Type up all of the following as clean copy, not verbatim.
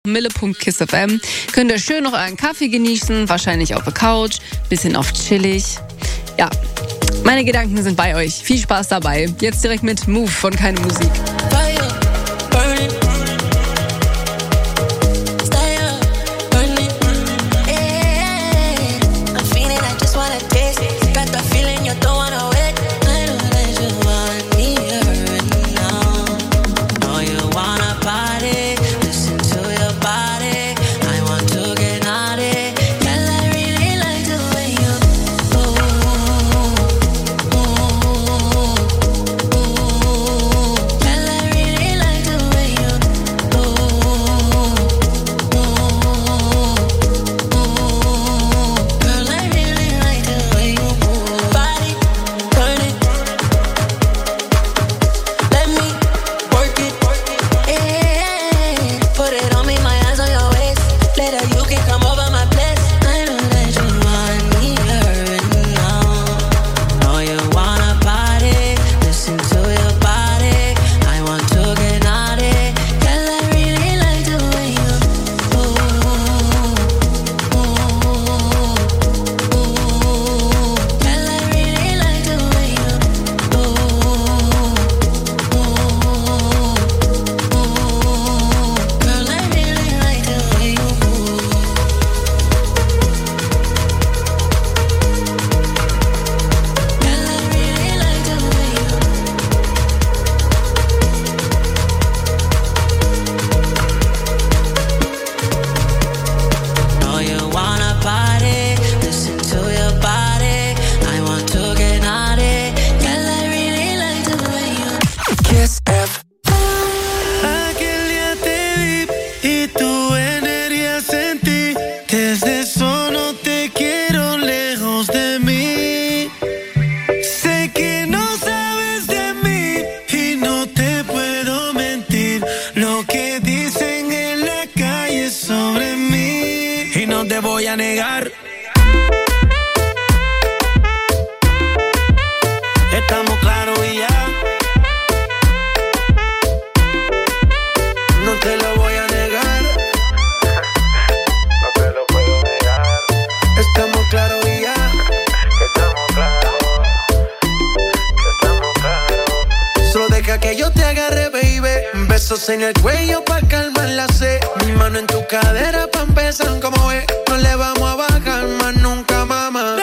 mille.kiss.fm. Könnt ihr schön noch einen Kaffee genießen, wahrscheinlich auf der Couch, bisschen auf chillig. Ja, meine Gedanken sind bei euch. Viel Spaß dabei. Jetzt direkt mit Move von Keine Musik. En el cuello pa' calmar la sed. Mi mano en tu cadera pa' empezar como es. No le vamos a bajar más nunca, mamá.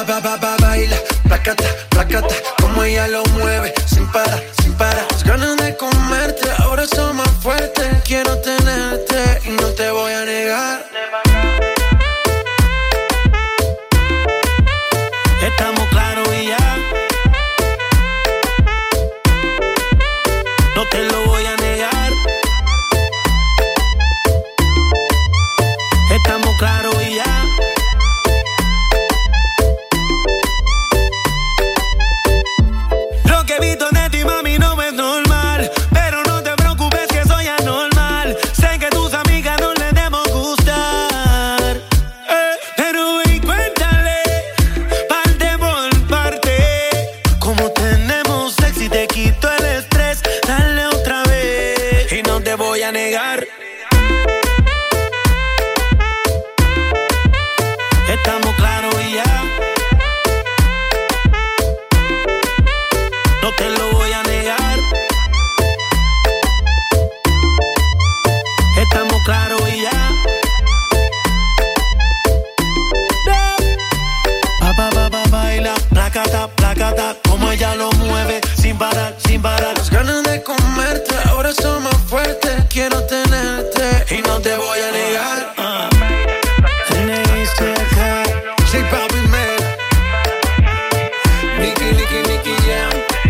Baila, placata, placata. Como ella lo mueve, sin parar, sin parar. Las ganas de comerte, ahora son más fuertes. Quiero tenerte y no te voy a negar. Estamos claros y ya. No te lo voy a negar. Estamos claros y ya. Lo que he visto de ti, mami, no es normal. Pero no te preocupes que soy anormal. Sé que tus amigas no les debemos gustar. Pero ve y cuéntale, parte por parte. Como tenemos sexy, te quito el estrés. Dale otra vez. Y no te voy a negar. Estamos claros y ya. No te lo voy a negar. Estamos claros y ya. Baila, placata, placata. Como ella lo mueve, sin parar, sin parar. Las ganas de comerte, ahora son más fuertes. Quiero tenerte y no te voy a negar. Nicky Jam.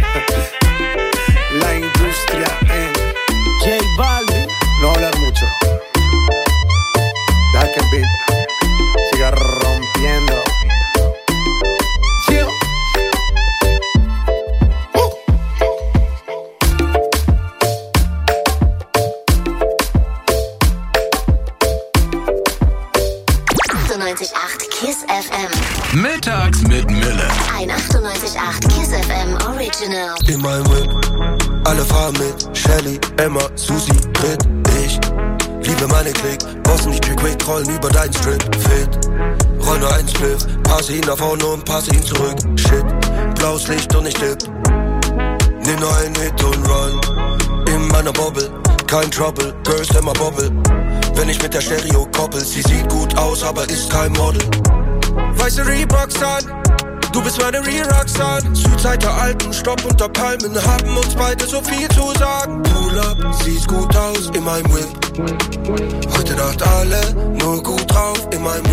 La industria en J Balvin. No hablar mucho. Deja que el beat siga rompiendo. Chill. Kiss FM. Mittags mit Mille. Ein 98.8 Kiss FM Original. Immer im Whip, alle fahren mit. Shelly, Emma, Susi, Britt, ich liebe für meine Klick. Bossen die quick, rollen über deinen Strip. Fit, roll nur einen Spliff. Passe ihn nach vorne und passe ihn zurück. Shit, blaues Licht und ich tipp. Nimm nur einen Hit und run. In meiner Bobble, kein Trouble. Girls immer Bobble. Wenn ich mit der Stereo koppel. Sie sieht gut aus, aber ist kein Model. Weiße Reeboks an, du bist meine Re-Roxanne. Südzeit der Alpen, Stopp unter Palmen. Haben uns beide so viel zu sagen. Pull up, siehst gut aus in meinem Whip. Heute Nacht alle nur gut drauf in meinem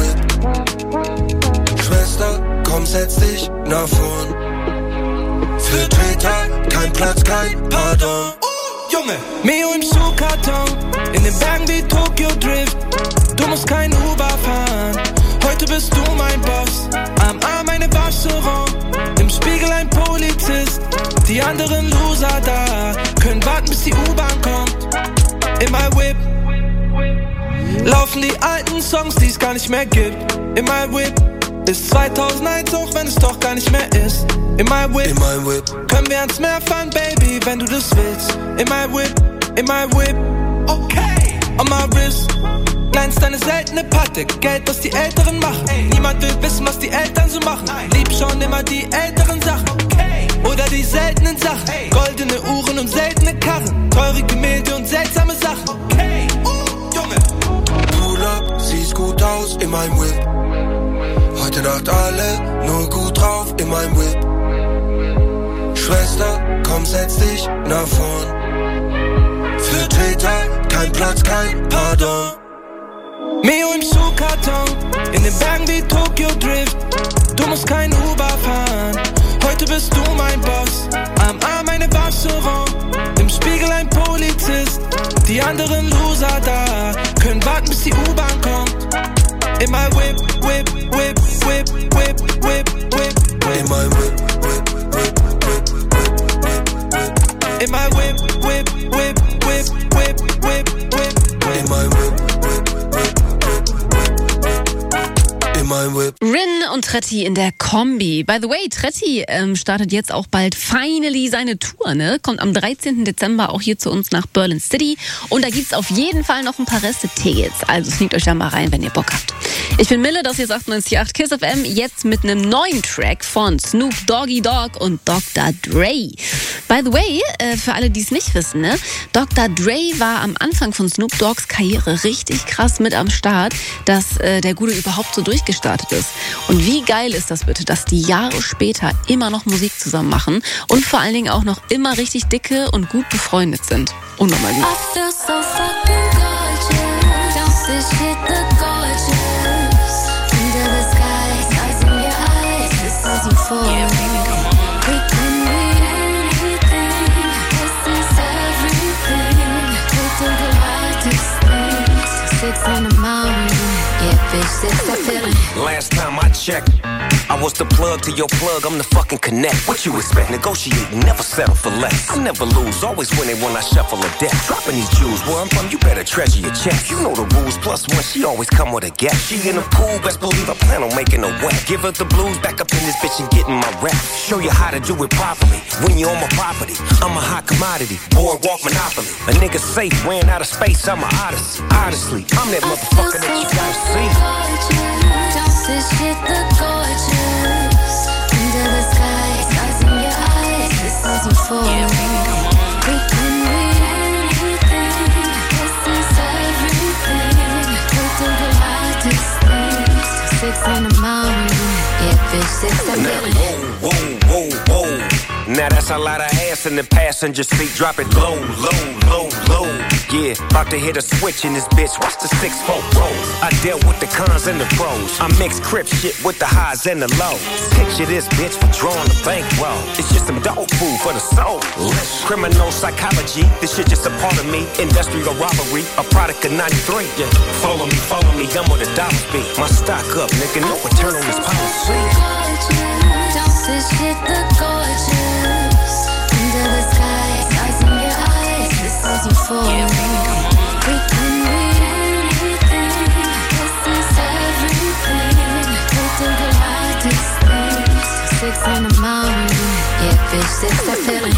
Whip. Schwester, komm, setz dich nach vorn. Für Twitter, kein Platz, kein Pardon. Junge, Mio im Schuhkarton, in den Bergen wie Tokyo Drift. Du musst kein Uber fahren, heute bist du mein Boss. Am Arm eine Waschseron, im Spiegel ein Polizist. Die anderen Loser da, können warten bis die U-Bahn kommt. In my Whip laufen die alten Songs, die es gar nicht mehr gibt. In my Whip ist 2001, auch wenn es doch gar nicht mehr ist. In my Whip können wir ans Meer fahren, Baby, wenn du das willst. In my Whip, okay. On my wrist, glänzt eine seltene Patte. Geld, was die Älteren machen. Niemand will wissen, was die Eltern so machen. Lieb schon immer die älteren Sachen, oder die seltenen Sachen. Goldene Uhren und seltene Karren. Teure Gemälde und seltsame Sachen. Junge, pull up, siehst gut aus in meinem Whip. Heute Nacht alle nur gut drauf in meinem Whip. Schwester, komm, setz dich nach vorn. Für Twitter, kein Platz, kein Pardon. Mio im Schuhkarton, in den Bergen wie Tokyo Drift. Du musst kein Uber fahren, heute bist du mein Boss. Am Arm eine Waschseron, im Spiegel ein Polizist. Die anderen Loser da, können warten bis die U-Bahn kommt. In my Whip, Whip, Whip, Whip, Whip, Whip, Whip. In my Whip, Whip, Whip, Whip, Whip, Whip. In my Whip, Whip, Whip, Whip, Whip, Whip, Whip. In my Whip, Whip, Whip, Whip. In my Whip. Rin und Tretti in der Kombi. By the way, Tretti startet jetzt auch bald finally seine Tour, ne? Kommt am 13. Dezember auch hier zu uns nach Berlin City. Und da gibt's auf jeden Fall noch ein paar Reste-Tickets. Also sneakt euch da mal rein, wenn ihr Bock habt. Ich bin Mille, das hier ist 98.8 Kiss FM, jetzt mit einem neuen Track von Snoop Doggy Dogg und Dr. Dre. By the way, für alle, die es nicht wissen, ne? Dr. Dre war am Anfang von Snoop Doggs Karriere richtig krass mit am Start, dass der Gute überhaupt so durchgestartet ist. Und wie geil ist das bitte, dass die Jahre später immer noch Musik zusammen machen und vor allen Dingen auch noch immer richtig dicke und gut befreundet sind. Unnormal gut. Last time I checked, I was the plug to your plug, I'm the fucking connect. What you expect? Negotiating, never settle for less. I never lose, always winning when I shuffle a deck. Dropping these jewels, where I'm from, you better treasure your check. You know the rules, plus one, she always come with a gap. She in the pool, best believe I plan on making her wet. Give her the blues, back up in this bitch and getting my rap. Show you how to do it properly, when you're on my property. I'm a hot commodity, boardwalk monopoly. A nigga safe, ran out of space, I'm an odyssey. Honestly, I'm that motherfucker that you gotta see. This shit look gorgeous. Under the sky, stars in your eyes. This is euphoria. We can win anything. This is everything. Don't think about these things. 6 in the morning. Yeah, bitch, 6 I'm getting. Whoa, whoa, whoa, whoa. Now that's a lot of ass in the passenger seat. Drop it low, low, low, low. Yeah, about to hit a switch in this bitch. Watch the 6-4 rolls. I dealt with the cons and the pros. I mix crip shit with the highs and the lows. Picture this bitch withdrawing the bankroll. It's just some dog food for the soul. Criminal psychology, this shit just a part of me. Industrial robbery, a product of 93. Yeah, follow me, I'm where the dollars be. My stock up, nigga, no return on this policy. This shit look gorgeous. Under the sky, stars in your eyes. This is euphoria. We can win anything. This is everything. Don't think about these things. 6 in the morning. Yeah, bitch, 6 I'm feeling.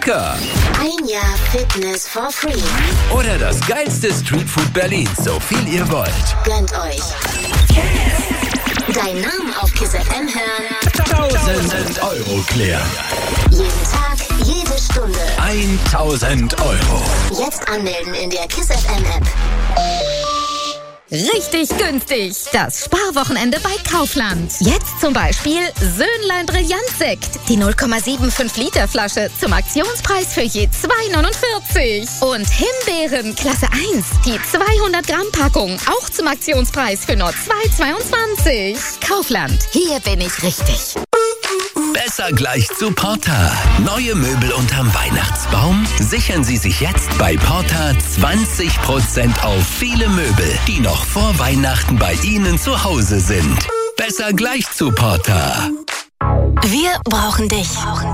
Lecker. Ein Jahr Fitness for free. Oder das geilste Streetfood Berlins, so viel ihr wollt. Gönnt euch. Deinen Namen auf Kiss FM hören. 1000 Euro klären. Jeden Tag, jede Stunde. 1000 Euro. Jetzt anmelden in der Kiss FM App. Richtig günstig. Das Sparwochenende bei Kaufland. Jetzt zum Beispiel Söhnlein Brillantsekt. Die 0,75 Liter Flasche zum Aktionspreis für je 2,49. Und Himbeeren Klasse 1. Die 200 Gramm Packung. Auch zum Aktionspreis für nur 2,22. Kaufland. Hier bin ich richtig. Besser gleich zu Porta. Neue Möbel unterm Weihnachtsbaum? Sichern Sie sich jetzt bei Porta 20% auf viele Möbel, die noch vor Weihnachten bei Ihnen zu Hause sind. Besser gleich zu Porta. Wir brauchen dich.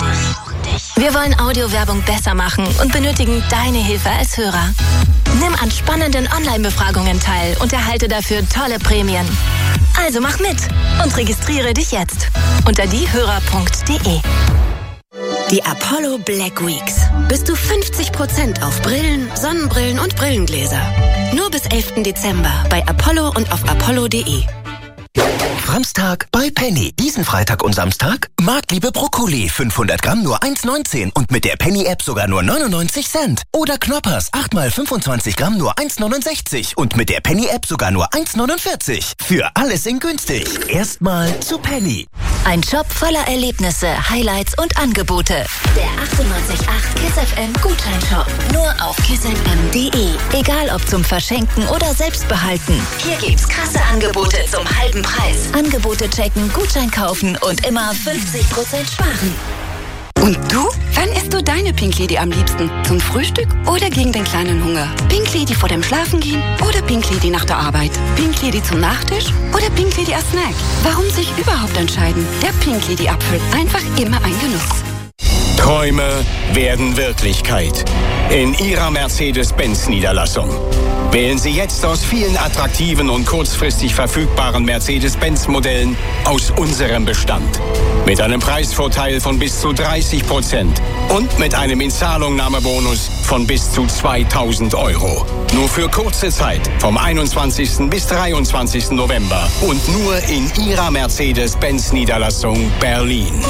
Wir wollen Audiowerbung besser machen und benötigen deine Hilfe als Hörer. Nimm an spannenden Online-Befragungen teil und erhalte dafür tolle Prämien. Also mach mit und registriere dich jetzt unter diehörer.de. Die Apollo Black Weeks. Bis zu 50% auf Brillen, Sonnenbrillen und Brillengläser. Nur bis 11. Dezember bei Apollo und auf apollo.de. Samstag bei Penny. Diesen Freitag und Samstag Marktliebe Brokkoli 500 Gramm nur 1,19 und mit der Penny-App sogar nur 99 Cent. Oder Knoppers 8 mal 25 Gramm nur 1,69 und mit der Penny-App sogar nur 1,49. Für alles in günstig. Erstmal zu Penny. Ein Shop voller Erlebnisse, Highlights und Angebote. Der 98.8 Kiss FM Gutscheinshop. Nur auf kissfm.de. Egal ob zum Verschenken oder Selbstbehalten. Hier gibt's krasse Angebote zum halben Preis. Angebote checken, Gutschein kaufen und immer 50% sparen. Und du? Wann isst du deine Pink Lady am liebsten? Zum Frühstück oder gegen den kleinen Hunger? Pink Lady vor dem Schlafengehen oder Pink Lady nach der Arbeit? Pink Lady zum Nachtisch oder Pink Lady als Snack? Warum sich überhaupt entscheiden? Der Pink Lady Apfel. Einfach immer ein Genuss. Träume werden Wirklichkeit. In Ihrer Mercedes-Benz-Niederlassung. Wählen Sie jetzt aus vielen attraktiven und kurzfristig verfügbaren Mercedes-Benz-Modellen aus unserem Bestand. Mit einem Preisvorteil von bis zu 30% und mit einem Inzahlungnahmebonus von bis zu 2.000 Euro. Nur für kurze Zeit, vom 21. bis 23. November und nur in Ihrer Mercedes-Benz-Niederlassung Berlin.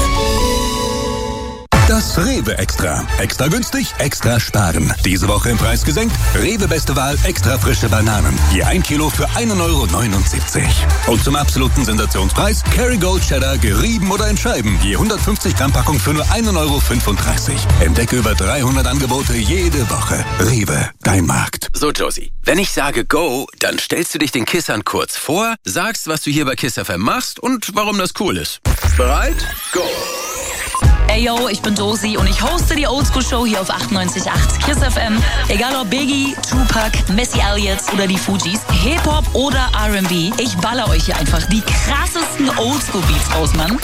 Das Rewe Extra. Extra günstig, extra sparen. Diese Woche im Preis gesenkt. Rewe Beste Wahl, extra frische Bananen. Je 1 Kilo für 1,79 Euro. Und zum absoluten Sensationspreis Kerrygold Cheddar, gerieben oder in Scheiben. Je 150 Gramm Packung für nur 1,35 Euro. Entdecke über 300 Angebote jede Woche. Rewe, dein Markt. So, Josie, wenn ich sage Go, dann stellst du dich den Kissern kurz vor, sagst, was du hier bei Kiss FM machst und warum das cool ist. Bereit? Go! Ey yo, ich bin Josie und ich hoste die Oldschool-Show hier auf 98.8 Kiss FM. Egal ob Biggie, Tupac, Missy Elliott oder die Fugees, Hip-Hop oder R&B, ich baller euch hier einfach die krassesten Oldschool-Beats raus, Mann.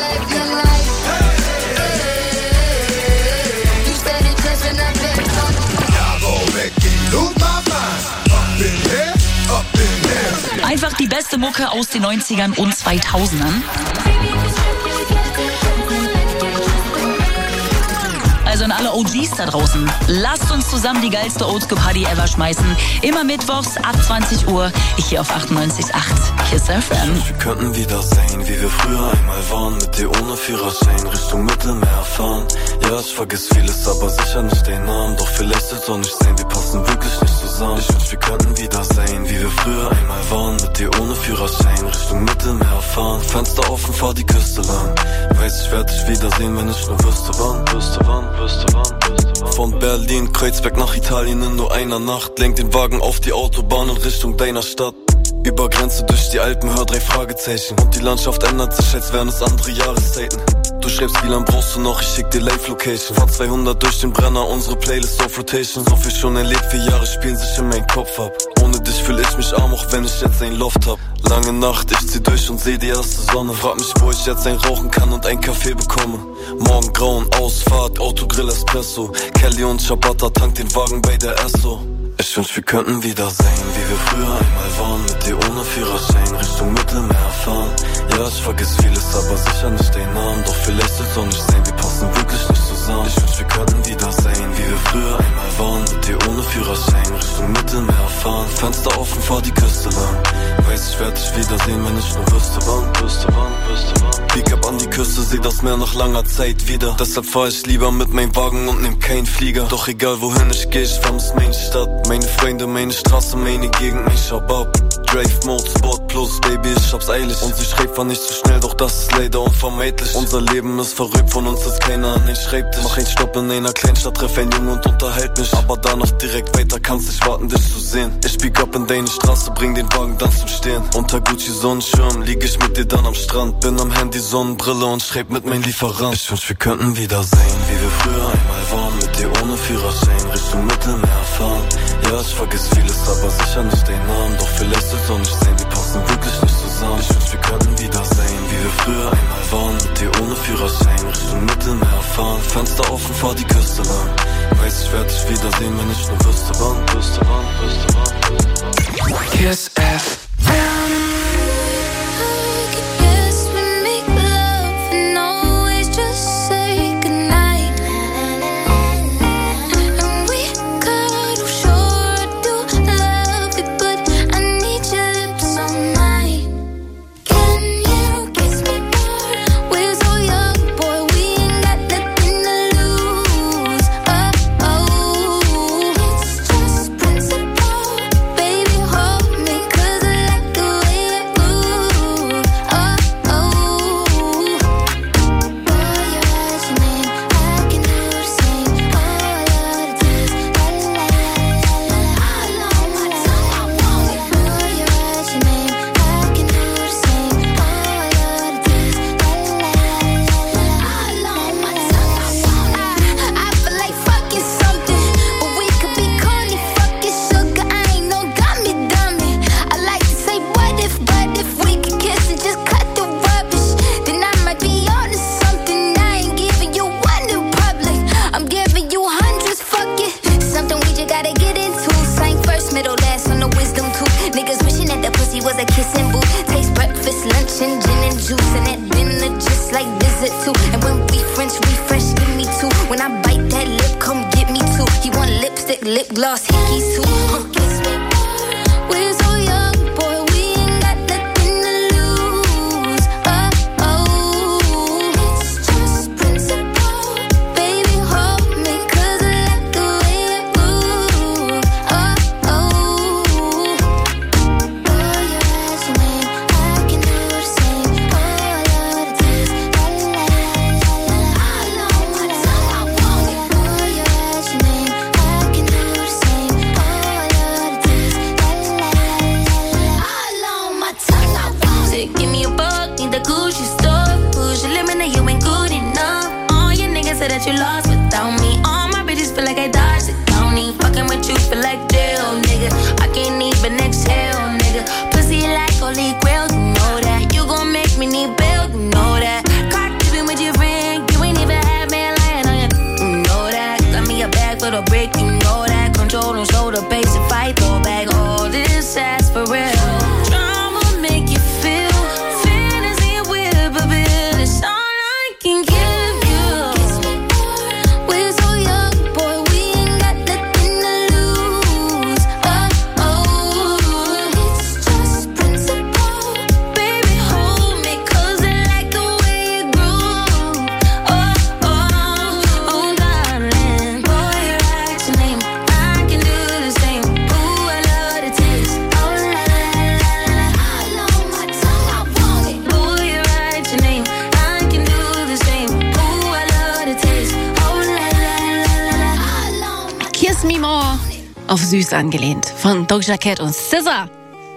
Einfach die beste Mucke aus den 90ern und 2000ern. Also an alle OGs da draußen, lasst uns zusammen die geilste Oldschool-Party ever schmeißen. Immer mittwochs ab 20 Uhr, ich hier auf 98.8 Kiss FM. Wir könnten wieder sein, wie wir früher einmal waren. Mit dir ohne Führerschein Richtung Mittelmeer fahren. Ja, ich vergiss vieles, aber sicher nicht den Namen. Doch vielleicht soll's auch nicht sein, wir passen wirklich nicht zusammen. Ich wünsch, wir könnten wieder sein, wie wir früher einmal waren. Mit dir ohne Führerschein Richtung Mittelmeer fahren. Fenster offen, fahr die Küste lang. Weiß, ich werd dich wiedersehen, wenn ich nur wüsste wann. Von Berlin, Kreuzberg nach Italien in nur einer Nacht. Lenk den Wagen auf die Autobahn in Richtung deiner Stadt. Über Grenze durch die Alpen, hör 3 Fragezeichen. Und die Landschaft ändert sich, als wären es andere Jahreszeiten. Du schreibst, wie lang brauchst du noch, ich schick dir Live-Location. Fahr 200 durch den Brenner, unsere Playlist auf Rotation. So viel schon erlebt, 4 Jahre spielen sich in meinen Kopf ab. Ohne dich fühl ich mich arm, auch wenn ich jetzt ein Loft hab. Lange Nacht, ich zieh durch und seh die erste Sonne. Frag mich, wo ich jetzt ein Rauchen kann und ein Kaffee bekomme. Morgen grauen, Ausfahrt, Autogrill, Espresso. Kelly und Ciabatta, tank den Wagen bei der Esso. Ich wünsch, wir könnten wieder sein, wie wir früher einmal waren. Mit dir ohne Führerschein Richtung Mittelmeer fahren. Ja, ich vergiss vieles, aber sicher nicht den Namen. Doch vielleicht soll's auch nicht sein, wir passen wirklich nicht zusammen. zusammen. Ich wünsch, wir könnten wieder sehen, wie wir früher einmal waren. Mit dir ohne Führerschein, Richtung Mittelmeer fahren. Fenster offen, fahr die Küste lang. Weiß, ich werd dich wiedersehen, wenn ich nur wüsste wann. Bieg ab an die Küste, seh das Meer nach langer Zeit wieder. Deshalb fahr ich lieber mit meinem Wagen und nehm keinen Flieger. Doch egal wohin ich geh, ich vermiss meine Stadt. Meine Freunde, meine Straße, meine Gegend, ich hab ab. Drive Mode, Sport Plus, Baby, ich hab's eilig. Und sie schreibt zwar nicht zu schnell, doch das ist leider unvermeidlich. Unser Leben ist verrückt, von uns ist keiner an den Schreibtisch. Mach einen Stopp in einer Kleinstadt, treff einen Jungen und unterhalt mich. Aber danach direkt weiter, kannst nicht warten, dich zu sehen. Ich bieg ab in deine Straße, bring den Wagen dann zum Stehen. Unter Gucci Sonnenschirm, lieg ich mit dir dann am Strand. Bin am Handy, Sonnenbrille und schreib mit meinem Lieferant. Ich wünsch, wir könnten wieder sehen, wie wir früher einmal waren. Mit dir ohne Führerschein, Richtung Mittelmeer fahren. Ja, ich vergiss vieles, aber sicher nicht den Namen. Doch vielleicht soll's auch nicht sehen, wir passen wirklich nicht zusammen. Ich wünsch, wir könnten wieder sehen, wie wir früher einmal waren. Mit dir ohne Führerschein, Richtung Mittelmeer fahren. Fenster offen, fahr die Küste lang. Weiß, ich werd dich wiedersehen, wenn ich nur wüsste wann. Kiss FM. Lip gloss, hickeys too. We're so young, boy, we ain't got nothing to lose. It's just principle. Baby, hold me, 'cause I like the way we move. Boy, you write your name, I can do the same. Oh, I love the taste. La la la la la. All on my tongue, I want it. Boy, you write your name. Give me a buck, need the Gucci store. Push your limit, now you ain't good enough. All your niggas say that you lost without me. All my bitches feel like I dodged the county. Fucking with you feel like jail, nigga. I can't even exhale, nigga. Pussy like holy grail, you know that. You gon' make me need bail, you know that. Caught tripping with your friend, you ain't even had me lying on you, you know that. Got me a bag for the brick, you know that. Control and shoulder, pace and fight, throw back all this ass for real. Auf süß angelehnt von Doja Cat und SZA.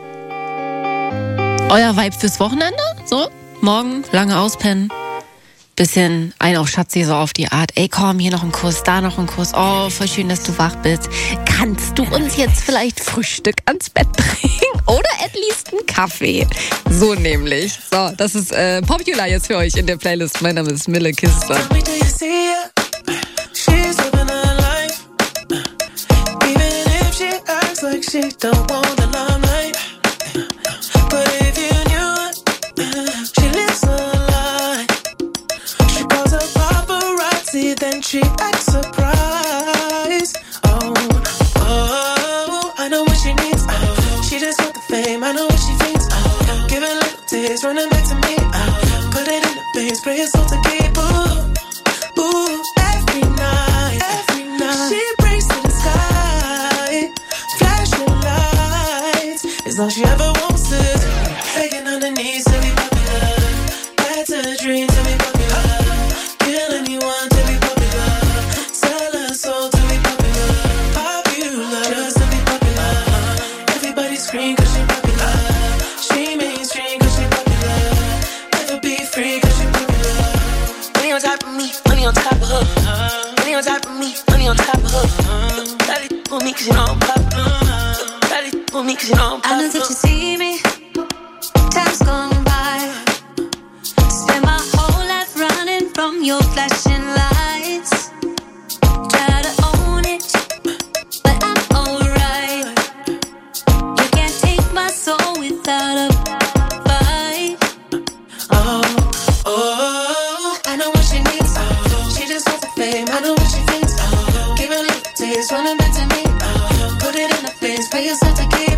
Euer Vibe fürs Wochenende? So, morgen lange auspennen. Bisschen ein auf Schatzi, so auf die Art. Ey, komm, hier noch ein Kuss, da noch ein Kuss. Oh, voll schön, dass du wach bist. Kannst du uns jetzt vielleicht Frühstück ans Bett bringen? Oder at least einen Kaffee. So nämlich. So, das ist Popular jetzt für euch in der Playlist. Mein Name ist Mille Kistler. Like she don't want the limelight, but if you knew it, she lives a lie. She calls her paparazzi, then she acts surprised. Oh, I know what she needs. She just want the fame, I know what she thinks. Give it little taste, running back to me. Put it in the veins, pray it's all to keep. Ooh, every night. She breaks to the sky, flashing lights. It's all she ever wants is begging on her knees to be popular. That's a dream to be popular. Kill anyone to be popular. Sell her soul to be popular. Popular, just to be popular. Everybody scream 'cause she popular. She mainstream 'cause she popular. Never be free 'cause she popular. Money on top of me, money on top of her. Money on top of me, money on top of her. Daddy for me 'cause you know I'm popular. Daddy for me 'cause you know I'm popular. I know that you see me. Time's gone by. Spend my whole life running from your flashing lights. Try to own it, but I'm alright. You can't take my soul without a fight. I know what she needs. She just wants the fame, I know what she thinks. Give it a little taste, running back to me. Put it in the face, pay yourself to keep.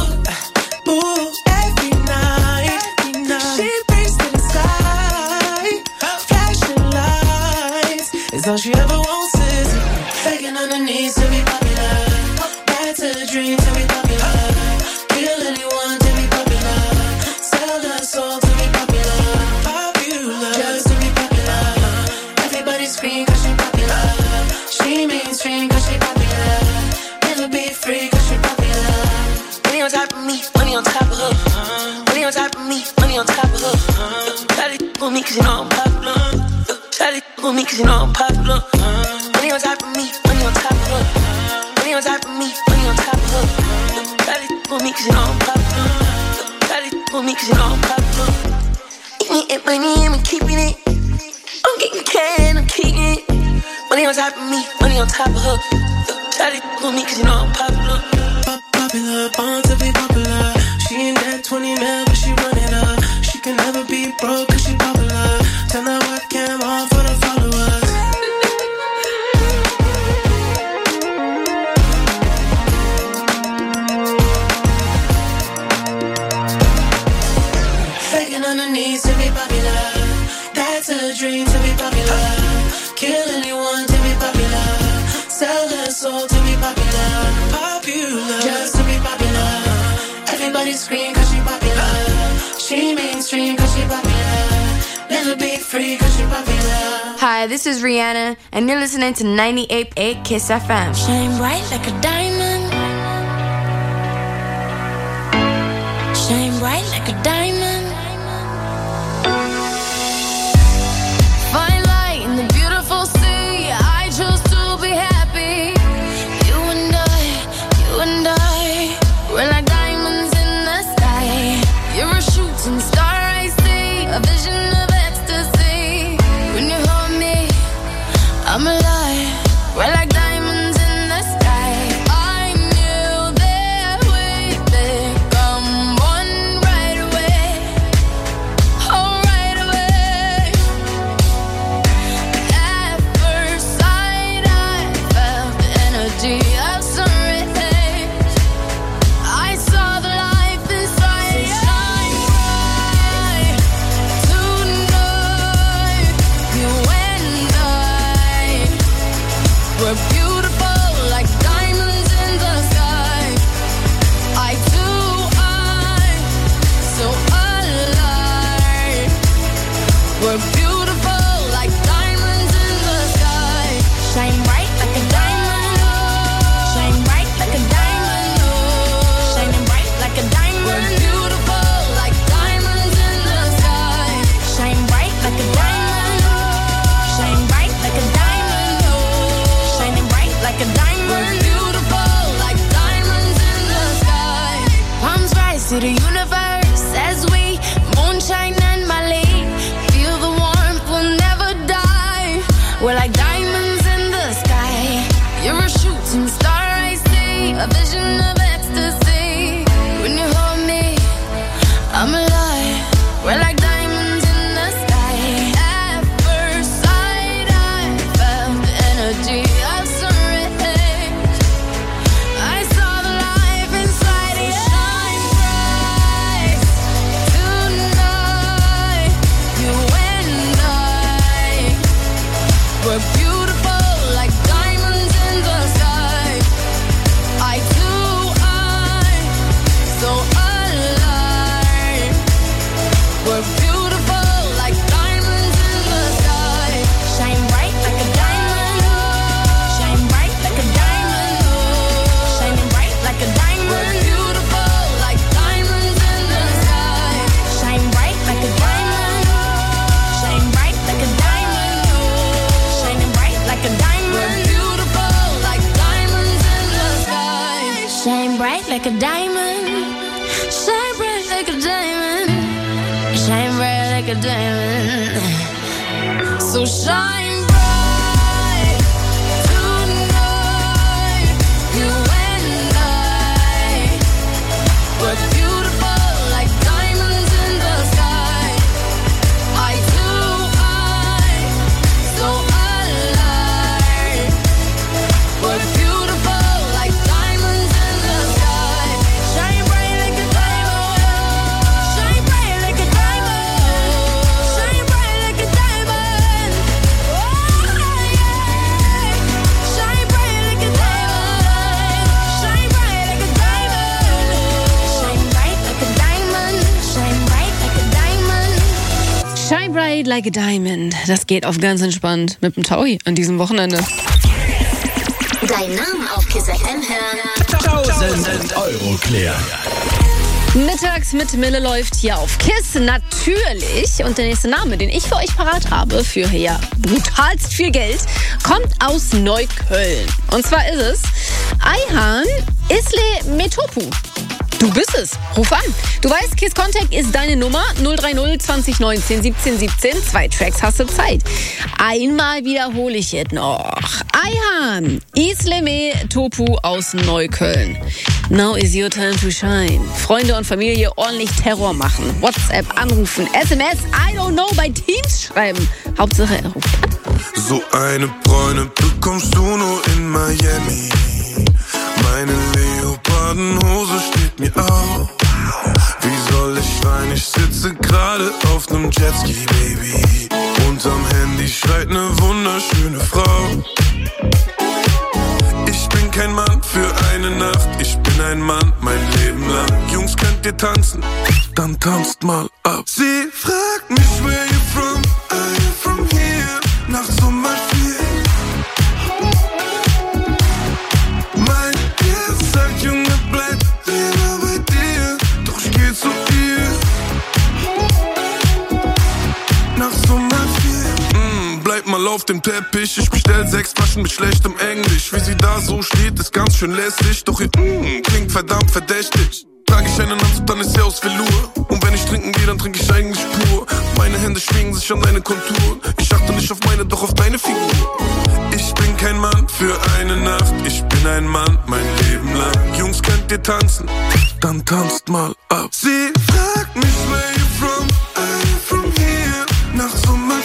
Every night. She breaks to the sky, flashing lights. It's all she ever wants is begging on her knees to be popular. That's a dream to be popular. Kill anyone to be popular. Sell her soul to be popular. Popular, just to be popular. Everybody scream 'cause she popular. She mainstream 'cause she popular. Never be free 'cause she popular. Money on top of me, money on top of her. Money on top of me, money on top of her. Shawty for me 'cause you know I'm popular. Shawty for me 'cause you know I'm popular. Money on top of me, money on top of her. Money on top of me, money on top of her. Shawty for me 'cause you know I'm popular. Shawty for me 'cause you know I'm popular. Eating it, money, I'm keeping it. I'm getting cash, I'm keeping it. Money on top of me, money on top of her. Shawty for me 'cause you know I'm popular. Popular, born to be popular. She ain't that 20 mil, but she run it up. She can never be broke 'cause she popular. Turn that webcam on for the followers. Begging on her knees to be popular. That's a dream to be popular. Kill anyone to be popular. Sell her soul to be popular. Popular, just to be popular. Everybody scream 'cause she popular. She mainstream 'cause she popular. Never be free 'cause she popular. Hi, this is Rihanna, and you're listening to 98.8 Kiss FM. Shine bright like a diamond. Shine bright like a diamond. Fine light in the beautiful sea. I chose to be happy. You and I, we're like diamonds in the sky. You're a shooting star, I see, a vision of ecstasy. When you hold me, I'm alive. We're like diamonds in the sky. I knew that we'd become one right away. Oh, right away. At first sight, I felt the energy of sun rays. I saw the life inside. So shine bright like a diamond. Shine bright like a diamond. Shine bright like a diamond. So shine bright tonight. You and I. We're beautiful like diamonds in the sky. Eye to eye, so alive. We're beautiful like diamonds in the sky. Shine bright like a diamond. Shine bright like a diamond. Shine bright like a diamond. Oh yeah. Shine bright like a diamond. Shine bright like a diamond. Shine bright like a diamond. Shine bright like a diamond. Shine Bright Like a Diamond. Das geht auf ganz entspannt mit dem Taui an diesem Wochenende. Dein Name auf Kiss FM hören. 1000 Euro klären. Mittags mit Mille läuft hier auf KISS natürlich. Und der nächste Name, den ich für euch parat habe, für hier brutalst viel Geld, kommt aus Neukölln. Und zwar ist es Ayhan Isle Metopu. Du bist es. Ruf an. Du weißt, KISS Contact ist deine Nummer 030 2019 17 17. 2 Tracks hast du Zeit. Einmal wiederhole ich es noch. Ayhan Isle Metopu aus Neukölln. Now is your time to shine. Freunde und Familie ordentlich Terror machen. WhatsApp anrufen, SMS, I don't know, bei Teams schreiben. Hauptsache er ruft an. So eine Bräune bekommst du nur in Miami. Meine Leopardenhose steht mir auf. Wie soll ich weinen? Ich sitze gerade auf nem Jetski, Baby. Unterm Handy schreit ne wunderschöne Frau. Ich bin kein Mann für eine Nacht. Ich bin ein Mann mein Leben lang. Jungs, könnt ihr tanzen? Dann tanzt mal ab. Sie fragt mich, where you from? Are you from here? Nachts um 4. Mein Herz sagt, Junge, bleib lieber bei dir. Doch ich geh zu ihr. Nachts um 4. Bleib mal auf dem Teppich. Ich bestell 6 Flaschen mit schlechtem Englisch. Wie sie da so steht, ist ganz schön lässig. Doch ihr klingt verdammt verdächtig. Trag ich einen Anzug, dann ist sie aus Velour. Und wenn ich trinken gehe, dann trinke ich eigentlich pur. Meine Hände schwingen sich an deine Konturen. Ich achte nicht auf meine, doch auf deine Figur. Ich bin kein Mann für eine Nacht. Ich bin ein Mann mein Leben lang. Jungs, könnt ihr tanzen? Dann tanzt mal ab. Sie fragt mich, where you from? Are you from here? Nachts um 4.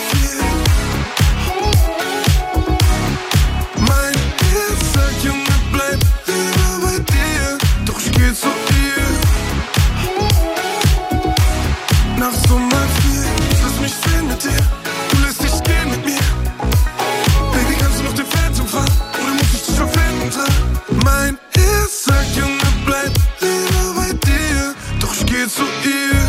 Mein Herz sagt, Junge, bleib lieber bei dir. Doch ich geh zu ihr. Nachts um 4. Ich lass mich sehen mit dir. Du lässt dich gehen mit mir. Baby, kannst du noch den Phantom fahren? Oder muss ich dich auf Händen tragen? Mein Herz sagt, Junge, bleib lieber bei dir. Doch ich geh zu ihr.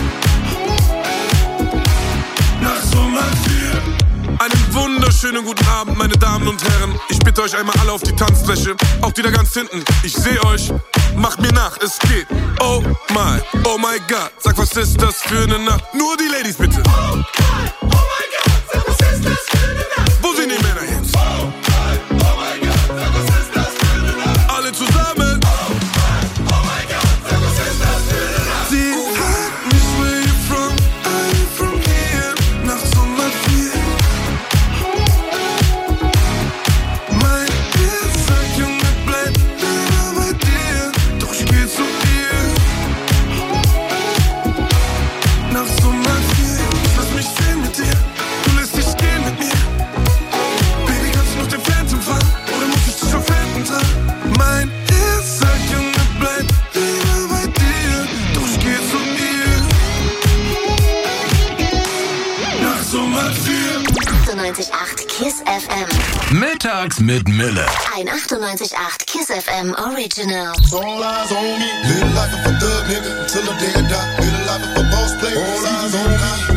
Nachts um 4. Einen wunderschönen guten Abend, meine Damen und Herren. Ich bitte euch einmal alle auf die Tanzfläche. Auch die da ganz hinten. Ich seh euch. Macht mir nach, es geht. Oh my God. Sag, was ist das für eine Nacht? Nur die Ladies bitte. Oh my God. Sag, was ist das für eine Nacht? Wo sind die Männer jetzt? Oh my God. Sag, was ist das für eine Nacht? Alle zusammen. Oh my God. Sag, was ist das für eine Nacht? Sie fragt mich, where you from? Are you from here? Nachts um 4. Mein Herz sagt, Junge, bleib lieber bei dir. Doch ich geh zu ihr. Nachts um 4. Ich lass mich sehen mit dir. Du lässt dich gehen mit mir. Baby, kannst du noch den Phantom fahren? Oder muss ich dich auf Händen tragen? Mein Herz sagt, Junge, bleib lieber bei dir. Doch ich geh zu ihr. Nachts um 4. 98.8 KISS FM. Mittags mit Mille. Ein 98.8 KISS FM Original. All eyes on me. Live life of a thug nigga until the day I die. Live life of a boss player. All eyes on me.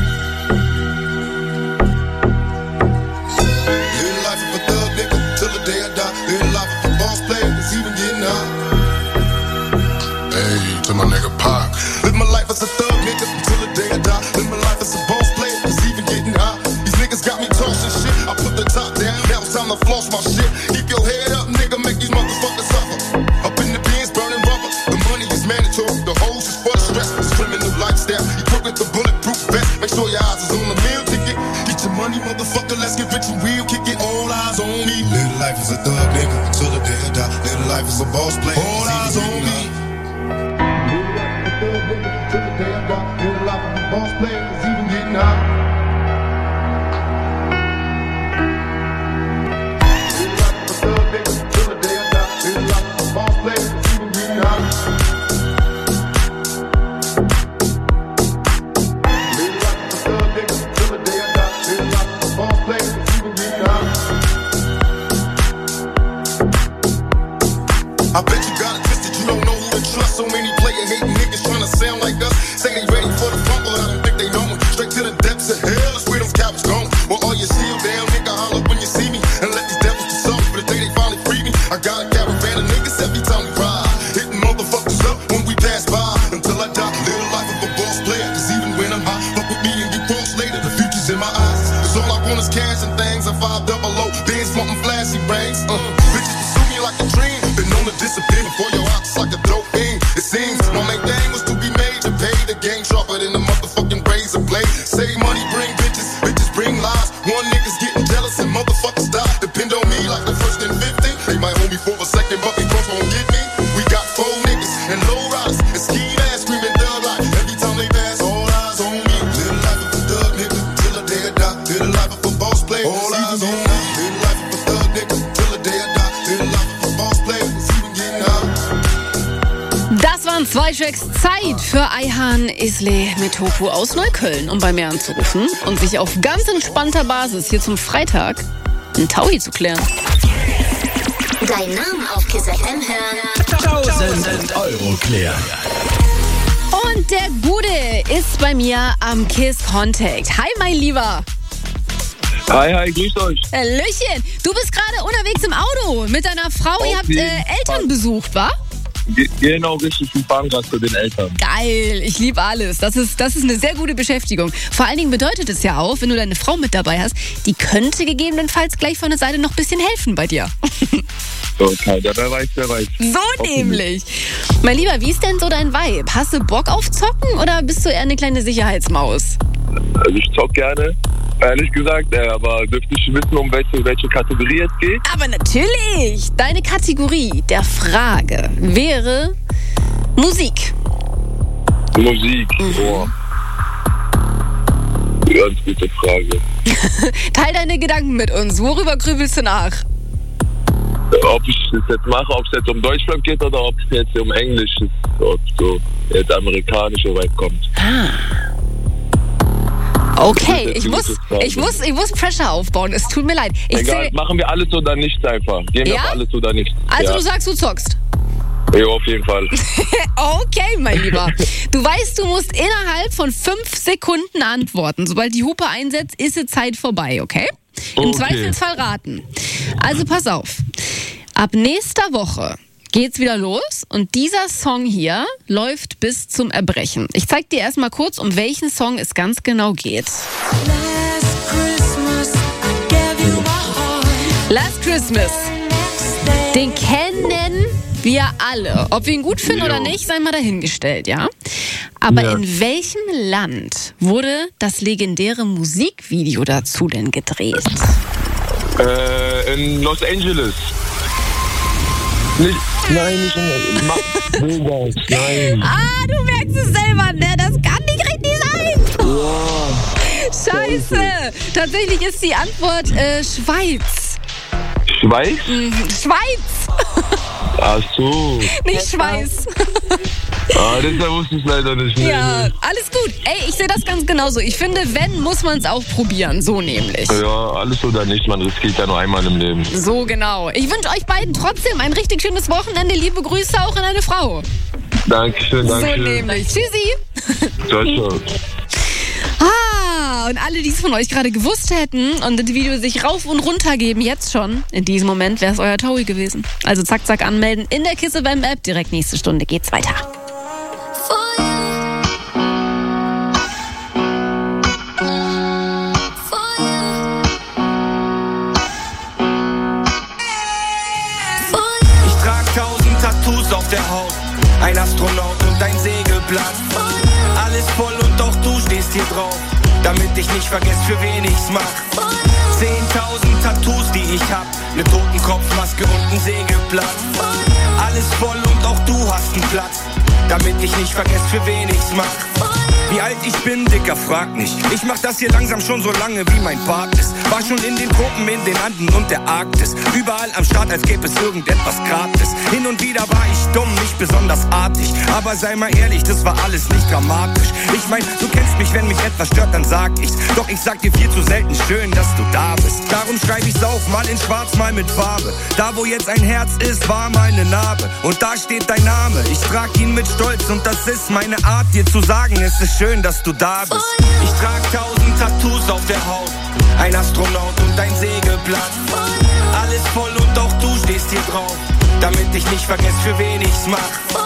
Live life of a thug nigga till the day I die. Live life of a boss player. It's even getting high. Hey, to my nigga Pac. Live my life as a thug nigga until the day I die. Live my life as a boss player. It's even getting high. These niggas got me tossing shit. I put the top down. Now it's time to floss my shit. Keep your head up, nigga. Make these motherfuckers suffer. Up in the pins, burning rubber. The eyes is on the meal ticket. Get your money, motherfucker, let's get rich and real. Kick it, all eyes on me. Little life is a thug nigga, till the day I die. Little life is a boss player, all eyes on me. Little life is a thug nigga, till the day I die. Little life is a boss player, it's even getting hot. Little life is a thug nigga, till the day I die. Little life is a boss player, it's even getting hot. I bet you got it twisted, you don't know who to trust. So many player hating niggas trying to sound like us. Say they ready for the front, but I don't think they know me. Straight to the depths of hell, that's where those cowards going. Well, all you seal down, nigga, holler when you see me. And let these devils be sorry for the day they finally free me. I got a caravan of niggas every time we ride. Hitting motherfuckers up when we pass by. Until I die, little life of a boss player. Cause even when I'm high, fuck with me and get crossed later. The future's in my eyes. Cause all I want is cash and things. I'm 500, bands wanting flashy rings. Bitches pursue me like a dream. Been known to disappear before your ox like a dope fiend. It seems my main thing was to be made to pay the game sharper than the motherfucking razor blade. Save money, bring bitches, bitches bring lies. One nigga's getting jealous and motherfuckers die. Depend on me like the first and 50. They might hold me for a second, but they both won't get me. We got 4 niggas and low riders and ski ass screaming thug life. Every time they pass, all eyes on me. Little life of a thug nigga till the day I die. Little life of a boss player, all eyes on me. Little life of a thug nigga till the day I die. Little life of a boss player, it's even getting hot. Das waren 2 Tracks Zeit für Ayhan Isleh mit Topu aus Neukölln, um bei mir anzurufen und sich auf ganz entspannter Basis hier zum Freitag einen Taui zu klären. Dein Name auf Kiss FM hören. 1000 Euro klären. Und der Gude ist bei mir am Kiss Contact. Hi, mein Lieber. Hi, grüßt euch. Hallöchen. Du bist gerade unterwegs im Auto mit deiner Frau. Ihr habt Eltern besucht, wa? Genau, richtig. Wir fahren gerade zu den Eltern. Geil, ich liebe alles. Das ist eine sehr gute Beschäftigung. Vor allen Dingen bedeutet es ja auch, wenn du deine Frau mit dabei hast, die könnte gegebenenfalls gleich von der Seite noch ein bisschen helfen bei dir. Okay, wer weiß. So nämlich. Mein Lieber, wie ist denn so dein Vibe? Hast du Bock auf Zocken oder bist du eher eine kleine Sicherheitsmaus? Also ich zock gerne, ehrlich gesagt, aber dürfte ich wissen, um welche Kategorie es geht? Aber natürlich! Deine Kategorie der Frage wäre Musik. Musik, boah. Ganz gute Frage. Teil deine Gedanken mit uns. Worüber grübelst du nach? Ob ich das jetzt mache, ob es jetzt um Deutschland geht oder ob es jetzt um Englisch ist, ob so jetzt amerikanische Welt kommt. Okay, ich muss Pressure aufbauen. Es tut mir leid. Egal, machen wir alles oder nichts einfach. Gehen wir auf alles oder nichts. Also du sagst, du zockst? Ja, auf jeden Fall. Okay, mein Lieber. Du weißt, du musst innerhalb von 5 Sekunden antworten. Sobald die Hupe einsetzt, ist die Zeit vorbei, okay? Im Zweifelsfall raten. Also pass auf. Ab nächster Woche geht's wieder los und dieser Song hier läuft bis zum Erbrechen. Ich zeig dir erstmal kurz, um welchen Song es ganz genau geht. Last Christmas. Den kennen wir alle. Ob wir ihn gut finden oder nicht, sei mal dahingestellt, ja? Aber in welchem Land wurde das legendäre Musikvideo dazu denn gedreht? In Los Angeles. Nicht in Vegas, nein. Ah, du merkst es selber, ne? Das kann nicht richtig sein. Wow. Scheiße. Tatsächlich ist die Antwort Schweiz. Schweiz? Schweiz. Ach so. Nicht Schweiß. Das wusste ich leider nicht. Ja, alles gut. Ey, ich sehe das ganz genauso. Ich finde, wenn, muss man es auch probieren. So nämlich. Ja, alles oder nicht. Man riskiert ja nur einmal im Leben. So genau. Ich wünsche euch beiden trotzdem ein richtig schönes Wochenende. Liebe Grüße auch an deine Frau. Dankeschön. So nämlich. Tschüssi. Ciao, ciao. Und alle, die es von euch gerade gewusst hätten und das Video sich rauf und runter geben, jetzt schon, in diesem Moment wäre es euer Taui gewesen. Also zack, zack, anmelden in der Kiss FM App. Direkt nächste Stunde geht's weiter. Ich trag 1000 Tattoos auf der Haut, ein Astronaut und ein Segelblatt. Alles voll und auch du stehst hier drauf. damit ich nicht vergesse, für wen ich's mach. 10.000 Tattoos, die ich hab, ne Totenkopfmaske und ein Sägeblatt. Alles voll und auch du hast einen Platz, damit ich nicht vergesse, für wen ich's mach. Wie alt ich bin, Dicker, frag nicht. Ich mach das hier langsam schon so lange, wie mein Bart ist. War schon in den Tropen, in den Anden und der Arktis. Überall am Start, als gäbe es irgendetwas gratis. Hin und wieder war ich dumm, nicht besonders artig. Aber sei mal ehrlich, das war alles nicht dramatisch. Ich mein, du kennst mich, wenn mich etwas stört, dann sag ich's. Doch ich sag dir viel zu selten, schön, dass du da bist. Darum schreib ich's auf, mal in schwarz, mal mit Farbe. Da, wo jetzt ein Herz ist, war meine Narbe. Und da steht dein Name, ich trag ihn mit Stolz. Und das ist meine Art, dir zu sagen, es ist schön, dass du da bist. Ich trag 1000 Tattoos auf der Haut, ein Astronaut und ein Sägeblatt. Alles voll und auch du stehst hier drauf, damit ich nicht vergesse, für wen ich's mach.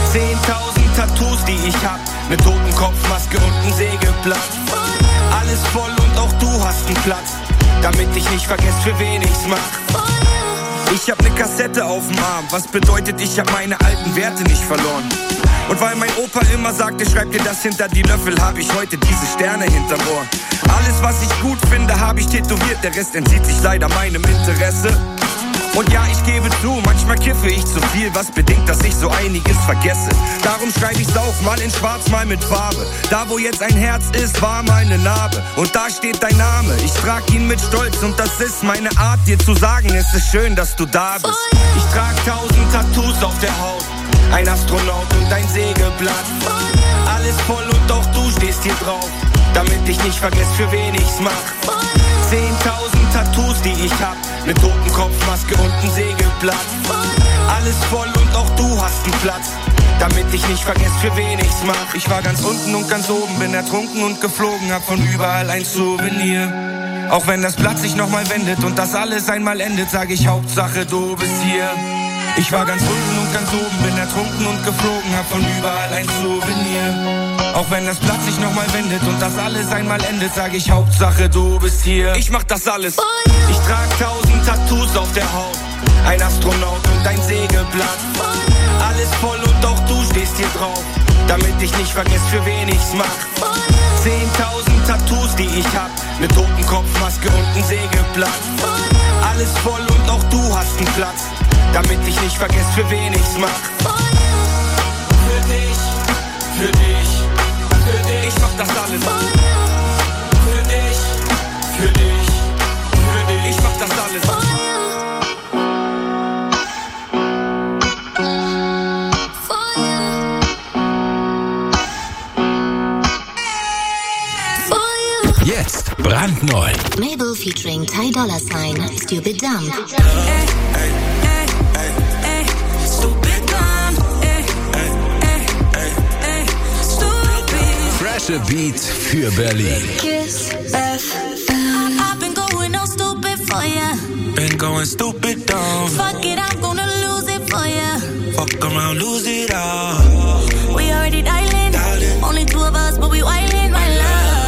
10.000 Tattoos, die ich hab, ne Totenkopfmaske und ein Sägeblatt. Alles voll und auch du hast einen Platz, damit ich nicht vergesse, für wen ich's mach. Ich hab ne Kassette auf dem Arm, was bedeutet, ich hab meine alten Werte nicht verloren. Und weil mein Opa immer sagte, schreib dir das hinter die Löffel, hab ich heute diese Sterne hinterm Ohr. Alles, was ich gut finde, hab ich tätowiert, der Rest entzieht sich leider meinem Interesse. Und ja, ich gebe zu, manchmal kiffe ich zu viel, was bedingt, dass ich so einiges vergesse. Darum schreib ich's auf, mal in schwarz, mal mit Farbe. Da, wo jetzt ein Herz ist, war meine Narbe. Und da steht dein Name, ich trag ihn mit Stolz. Und das ist meine Art, dir zu sagen, es ist schön, dass du da bist. Ich trag 1000 Tattoos auf der Haut, ein Astronaut und ein Sägeblatt. Alles voll und auch du stehst hier drauf, damit ich nicht vergesse, für wen ich's mach. 10.000 Tattoos, die ich hab, ne Totenkopfmaske und ein Sägeblatt. Alles voll und auch du hast einen Platz, damit ich nicht vergesse, für wen ich's mach. Ich war ganz unten und ganz oben, bin ertrunken und geflogen, hab von überall ein Souvenir. Auch wenn das Blatt sich nochmal wendet und das alles einmal endet, sag ich Hauptsache du bist hier. Ich war ganz unten und ganz oben, bin ertrunken und geflogen, hab von überall ein Souvenir. Auch wenn das Blatt sich nochmal wendet und das alles einmal endet, sag ich Hauptsache du bist hier. Ich mach das alles. Ich trag 1000 Tattoos auf der Haut, ein Astronaut und ein Sägeblatt. Alles voll und auch du stehst hier drauf, damit ich nicht vergesse, für wen ich's mach. 10.000 Tattoos, die ich hab, ne Totenkopfmaske und ein Sägeblatt. Alles voll und auch du hast einen Platz, damit ich nicht vergesse, für wen ich's mach. Für dich, für dich, für dich, ich mach das alles. Für dich, für dich, für dich, ich mach das alles. Jetzt brandneu. Mabel featuring Ty Dolla $ign, Stupid Dumb. Freshe Beat für Berlin. Kiss FM. I've been going all stupid for ya. Been going stupid dumb. Fuck it, I'm gonna lose it for ya. Fuck around, lose it all. We already dialing. Only two of us, but we wildin', my love.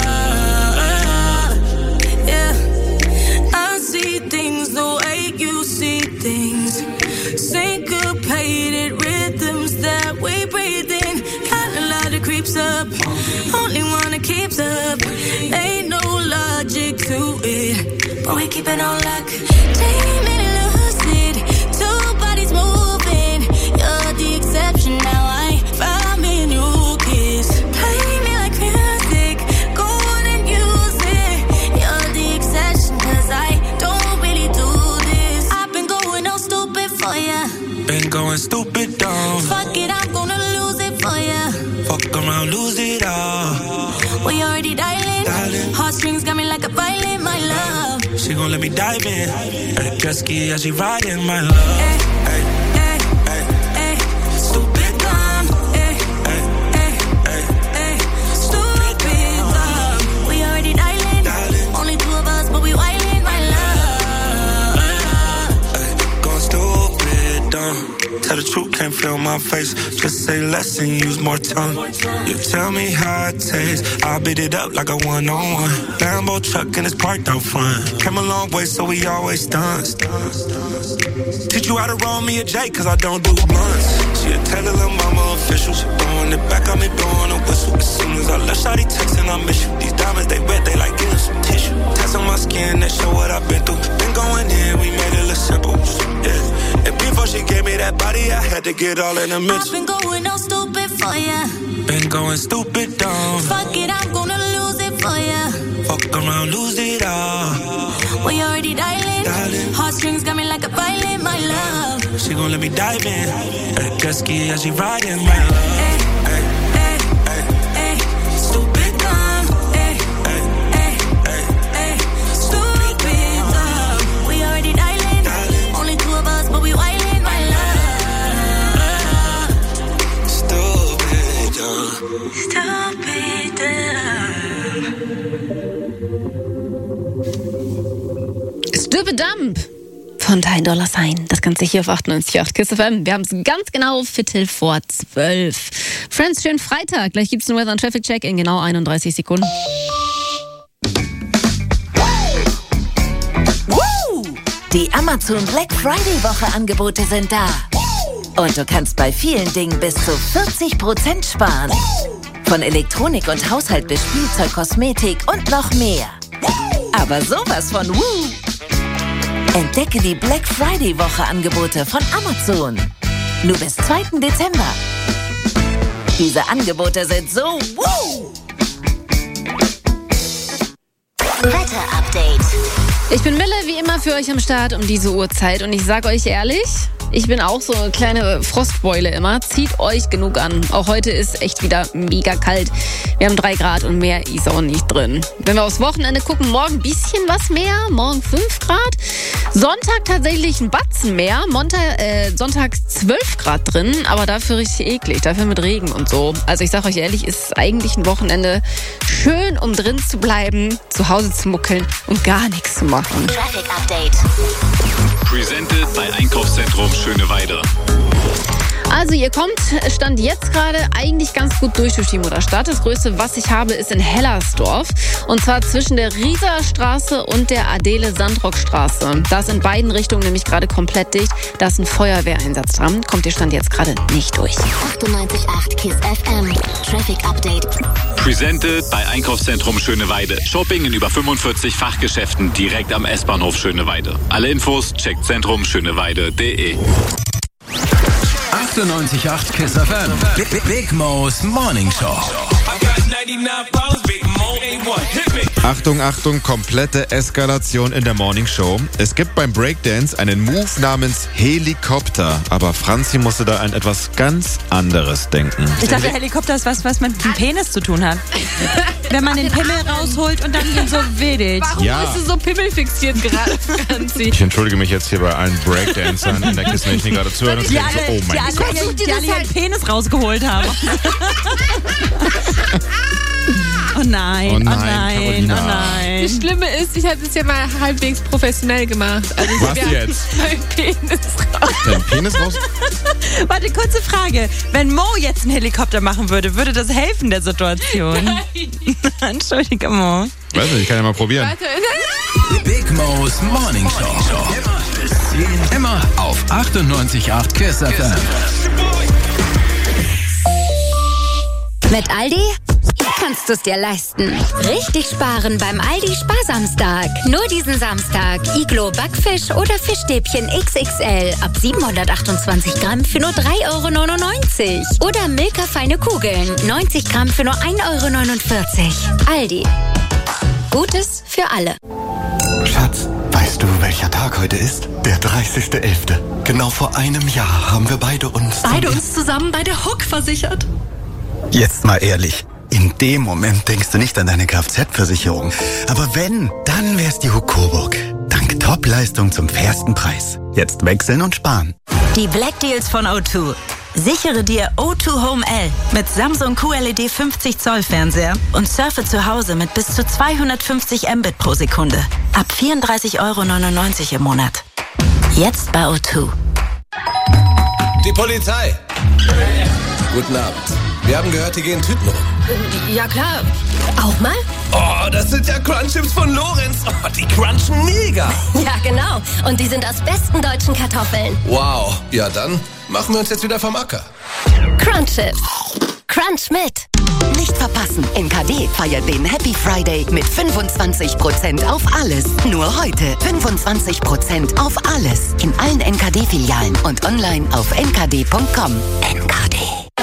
Yeah. I see things the way you see things. Syncopated rhythms that we breathe in. Got a lot of creeps up. Only one that keeps up. Ain't no logic to it, but we keep it on lock. Take a minute, lose it. Two bodies moving. You're the exception now. I found me a new kiss. Play me like music. Go on and use it. You're the exception, 'cause I don't really do this. I've been going all stupid for ya. Been going stupid dumb. Fuck it, I'm gonna lose it for ya. Fuck around, lose it all. We already dialing. Heartstrings got me like a violin, my love. She gon' let me dive in. At a jet ski as she riding, my love. Hey, hey, hey, stupid dumb. Hey, hey, hey, stupid dumb. We already dialing. Only two of us, but we wildin', my love. Going stupid dumb. tell the truth, can't feel my face. Just say less and use more tongue. You tell me how it tastes, I'll beat it up like a one-on-one. Lambo truck and it's parked out front. Came a long way, so we always done. Teach you how to roll me a J, cause I don't do blunts. She a Taylor, little mama official. She throwing it back on me, blowing a whistle. As soon as I left, shawty texting, I miss you. These diamonds, they wet, they like getting some tissue. Tests on my skin, that show what I've been through. Been going in, we made it look simple. Yeah. And before she gave me that body, I had to get all in the mix. I've been going all stupid for ya. Been going stupid dumb. Fuck it, I'm gonna lose it for ya. Fuck around, lose it all. We already dialing. Heartstrings got me like a violin, my love. She gon' let me dive in. At jet ski as she riding, my love. Stupid dumb. Stupid dumb. We already dialing. Only two of us, but we wildin', my love. Stupid dumb. Stupid dumb. Stupid Dump von Ty Dolla $ign. Das Ganze hier auf 98.8 KISS FM. Wir haben es ganz genau 11:45. Friends, schönen Freitag. Gleich gibt es einen Weather- und Traffic-Check in genau 31 Sekunden. Die Amazon Black Friday Woche Angebote sind da. Und du kannst bei vielen Dingen bis zu 40% sparen. Von Elektronik und Haushalt bis Spielzeug, Kosmetik und noch mehr. Aber sowas von Woo! Entdecke die Black Friday Woche Angebote von Amazon. Nur bis 2. Dezember. Diese Angebote sind so Woo! Wetter-Update. Ich bin Mille, wie immer für euch am Start um diese Uhrzeit. Und ich sag euch ehrlich, ich bin auch so eine kleine Frostbeule immer. Zieht euch genug an. Auch heute ist echt wieder mega kalt. Wir haben 3 Grad und mehr ist auch nicht drin. Wenn wir aufs Wochenende gucken, morgen ein bisschen was mehr. Morgen 5 Grad. Sonntag tatsächlich ein Batzen mehr. Sonntag 12 Grad drin, aber dafür richtig eklig. Dafür mit Regen und so. Also ich sag euch ehrlich, ist eigentlich ein Wochenende schön, um drin zu bleiben, zu Hause zu muckeln und gar nichts zu machen. Traffic Update. Presented bei Einkaufszentrum Schöneweide. Also ihr kommt, stand jetzt gerade eigentlich ganz gut durch die Mutterstadt. Das Größte, was ich habe, ist in Hellersdorf. Und zwar zwischen der Rieserstraße und der Adele-Sandrock-Straße. Da ist in beiden Richtungen nämlich gerade komplett dicht. Da ist ein Feuerwehreinsatz dran. Kommt ihr Stand jetzt gerade nicht durch. 98.8 KISS FM. Traffic Update. Presented bei Einkaufszentrum Schöneweide. Shopping in über 45 Fachgeschäften direkt am S-Bahnhof Schöneweide. Alle Infos checkt zentrumschöneweide.de. 98.8 KISS FM. Big Mo's Morning Show. Achtung, Achtung, komplette Eskalation in der Morning Show. Es gibt beim Breakdance einen Move namens Helikopter, aber Franzi musste da an etwas ganz anderes denken. Ich dachte, Helikopter ist was mit dem Penis zu tun hat. Wenn man den Pimmel rausholt und dann ihn so wedelt. Warum bist du so pimmelfixiert gerade, Franzi? Ich entschuldige mich jetzt hier bei allen Breakdancern in der KISS, wenn ich nicht gerade zuhöre und denke so, oh mein Gott. Die alle ihren Penis rausgeholt haben. Oh nein, oh nein, oh nein. Das Schlimme ist, ich habe es ja mal halbwegs professionell gemacht. Also was jetzt? Mein Penis raus. Dein Penis raus? Warte, kurze Frage. Wenn Mo jetzt einen Helikopter machen würde, würde das helfen der Situation? Nein. Entschuldige, Mo. Weiß nicht, ich kann ja mal probieren. Warte. Big Mo's Morning Show. Immer auf 98.8 KISS FM. Mit Aldi kannst du es dir leisten. Richtig sparen beim Aldi Sparsamstag. Nur diesen Samstag. Iglo Backfisch oder Fischstäbchen XXL ab 728 Gramm für nur 3,99 €. Oder Milka feine Kugeln 90 Gramm für nur 1,49 €. Aldi. Gutes für alle. Schatz, weißt du, welcher Tag heute ist? Der 30.11. Genau vor einem Jahr haben wir beide uns zusammen bei der Hook versichert. Jetzt mal ehrlich, in dem Moment denkst du nicht an deine Kfz-Versicherung. Aber wenn, dann wär's die Hook Coburg. Dank Top-Leistung zum fairsten Preis. Jetzt wechseln und sparen. Die Black Deals von O2. Sichere dir O2 Home L mit Samsung QLED 50 Zoll Fernseher und surfe zu Hause mit bis zu 250 Mbit pro Sekunde. Ab 34,99 € im Monat. Jetzt bei O2. Die Polizei. Guten Abend. Wir haben gehört, hier gehen Tüten rum. Ja klar. Auch mal? Oh, das sind ja Crunchips von Lorenz. Oh, die crunchen mega. Ja, genau. Und die sind aus besten deutschen Kartoffeln. Wow. Ja, dann machen wir uns jetzt wieder vom Acker. Crunchips. Crunch mit. Nicht verpassen. NKD feiert den Happy Friday mit 25% auf alles. Nur heute 25% auf alles. In allen NKD-Filialen und online auf nkd.com. NKD.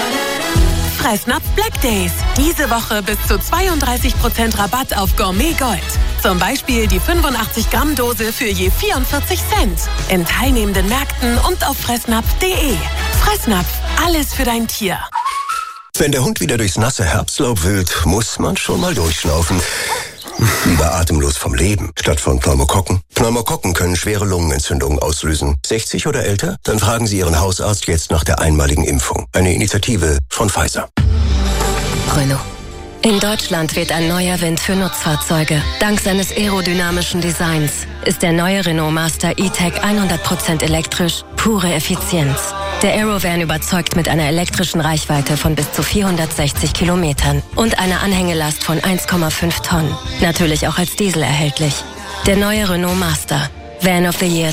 Fressnapf Black Days. Diese Woche bis zu 32% Rabatt auf Gourmet Gold. Zum Beispiel die 85-Gramm-Dose für je 44 Cent. In teilnehmenden Märkten und auf fressnapf.de. Fressnapf, alles für dein Tier. Wenn der Hund wieder durchs nasse Herbstlaub wühlt, muss man schon mal durchschnaufen. Lieber atemlos vom Leben, statt von Pneumokokken. Pneumokokken können schwere Lungenentzündungen auslösen. 60 oder älter? Dann fragen Sie Ihren Hausarzt jetzt nach der einmaligen Impfung. Eine Initiative von Pfizer. Renault. In Deutschland weht ein neuer Wind für Nutzfahrzeuge. Dank seines aerodynamischen Designs ist der neue Renault Master E-Tech 100% elektrisch, pure Effizienz. Der Aerovan überzeugt mit einer elektrischen Reichweite von bis zu 460 Kilometern und einer Anhängelast von 1,5 Tonnen. Natürlich auch als Diesel erhältlich. Der neue Renault Master. Van of the Year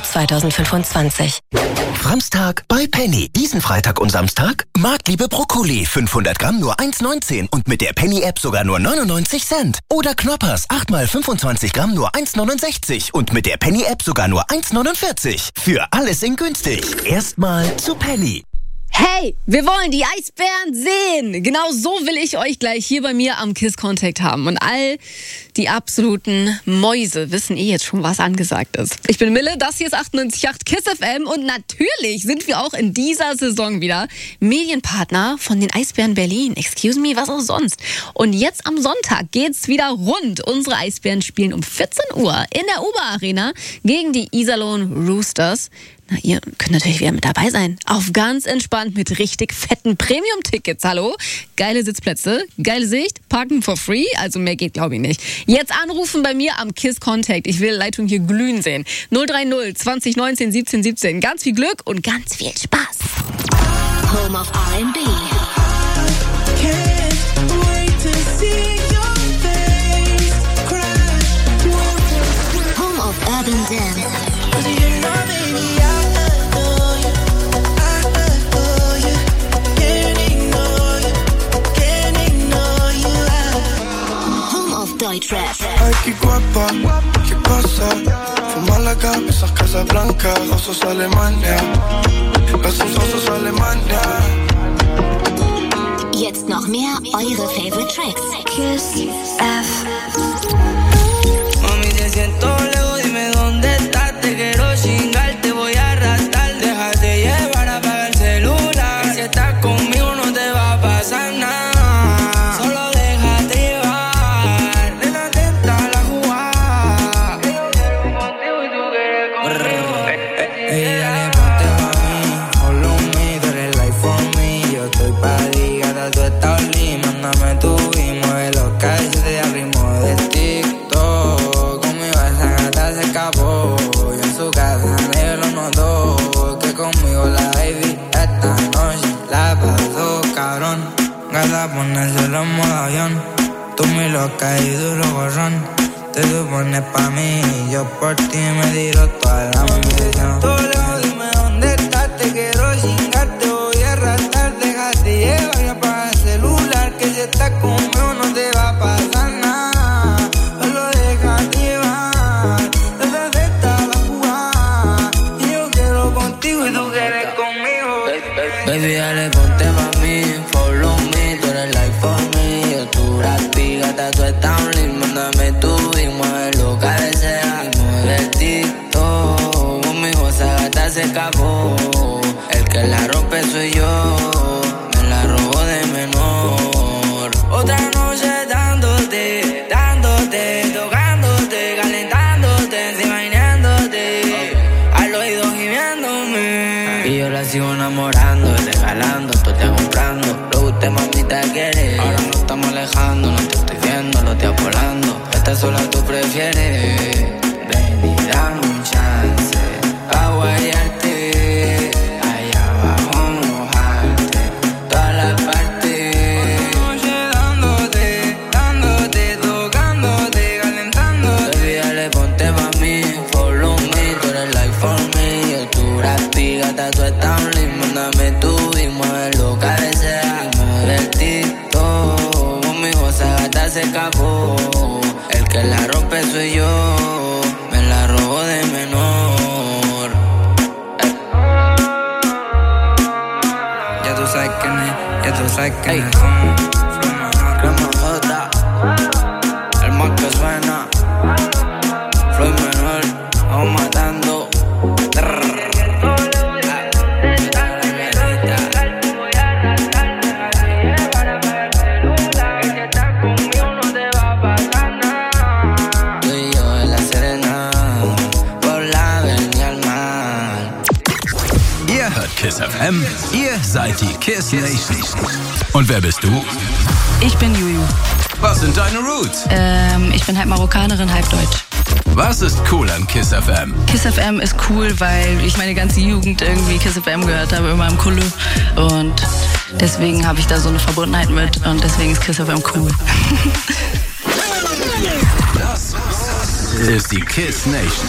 2025. Samstag bei Penny. Diesen Freitag und Samstag Marktliebe Brokkoli. 500 Gramm nur 1,19 und mit der Penny-App sogar nur 99 Cent. Oder Knoppers. 8 mal 25 Gramm nur 1,69 und mit der Penny-App sogar nur 1,49. Für alles in günstig. Erstmal zu Penny. Hey, wir wollen die Eisbären sehen. Genau so will ich euch gleich hier bei mir am KISS Contact haben. Und all die absoluten Mäuse wissen jetzt schon, was angesagt ist. Ich bin Mille, das hier ist 98.8 KISS FM und natürlich sind wir auch in dieser Saison wieder Medienpartner von den Eisbären Berlin. Excuse me, was auch sonst. Und jetzt am Sonntag geht's wieder rund. Unsere Eisbären spielen um 14 Uhr in der Uber Arena gegen die Iserlohn Roosters. Na, ihr könnt natürlich wieder mit dabei sein. Auf ganz entspannt mit richtig fetten Premium-Tickets. Hallo? Geile Sitzplätze, geile Sicht, parken for free. Also mehr geht, glaube ich, nicht. Jetzt anrufen bei mir am KISS Contact. Ich will Leitung hier glühen sehen. 030 20 19 17 17. Ganz viel Glück und ganz viel Spaß. Home of R&B. Home of Urban Dance. Deutschrap. Ay, qué guapa, qué pasa. Fuma la cabeza, Casa Blanca, Osos Alemania. Besos Osos Alemania. Jetzt noch mehr eure Favorite Tracks. KISS F. Mami, te siento lejos, dime dónde estás. Te quiero chingar, te voy a arrastrar. Déjate llevar, apaga el celular. Si estás conmigo no te va a pasar nada. Ponérselo en modo avión. Tú muy loca y duro gorrón. Te supones pa' mí y yo por ti me tiro toda la ambición. Todo lejos, dime dónde estás. Te quiero chingar, te voy a arrastrar. Déjate llevar y apaga el celular. Que si estás conmigo no te va a pasar nada. Solo déjate llevar. Detrás está la jugada. Y yo quiero contigo y tú quieres conmigo. Baby, dale, ponte pa' mí. Follow me, tú eres like for me. Yo tu rapigata, tú estás un link. Mándame tu y mueve lo que deseas. Y mueve el TikTok. Conmigo esa gata se escapó. El que la rompe soy yo. Me la robo de menor. Otra noche dándote, dándote, tocándote, calentándote, encima imaginándote. Al oído gimiéndome. Y yo la sigo enamorando, regalando, tú te comprando. Lo que usted mamita quiere. Ahora nos estamos alejando, no te estoy viendo, lo estoy apolando. Esta sola tú prefieres. Ven y dame un chance. A guayarte. Allá abajo Kiss FM. Ihr seid die Kiss Nation. Und wer bist du? Ich bin Juju. Was sind deine Roots? Ich bin halb Marokkanerin, halb Deutsch. Was ist cool an Kiss FM? Kiss FM ist cool, weil ich meine ganze Jugend irgendwie Kiss FM gehört habe, immer im Kulu. Und deswegen habe ich da so eine Verbundenheit mit und deswegen ist Kiss FM cool. Das ist die Kiss Nation.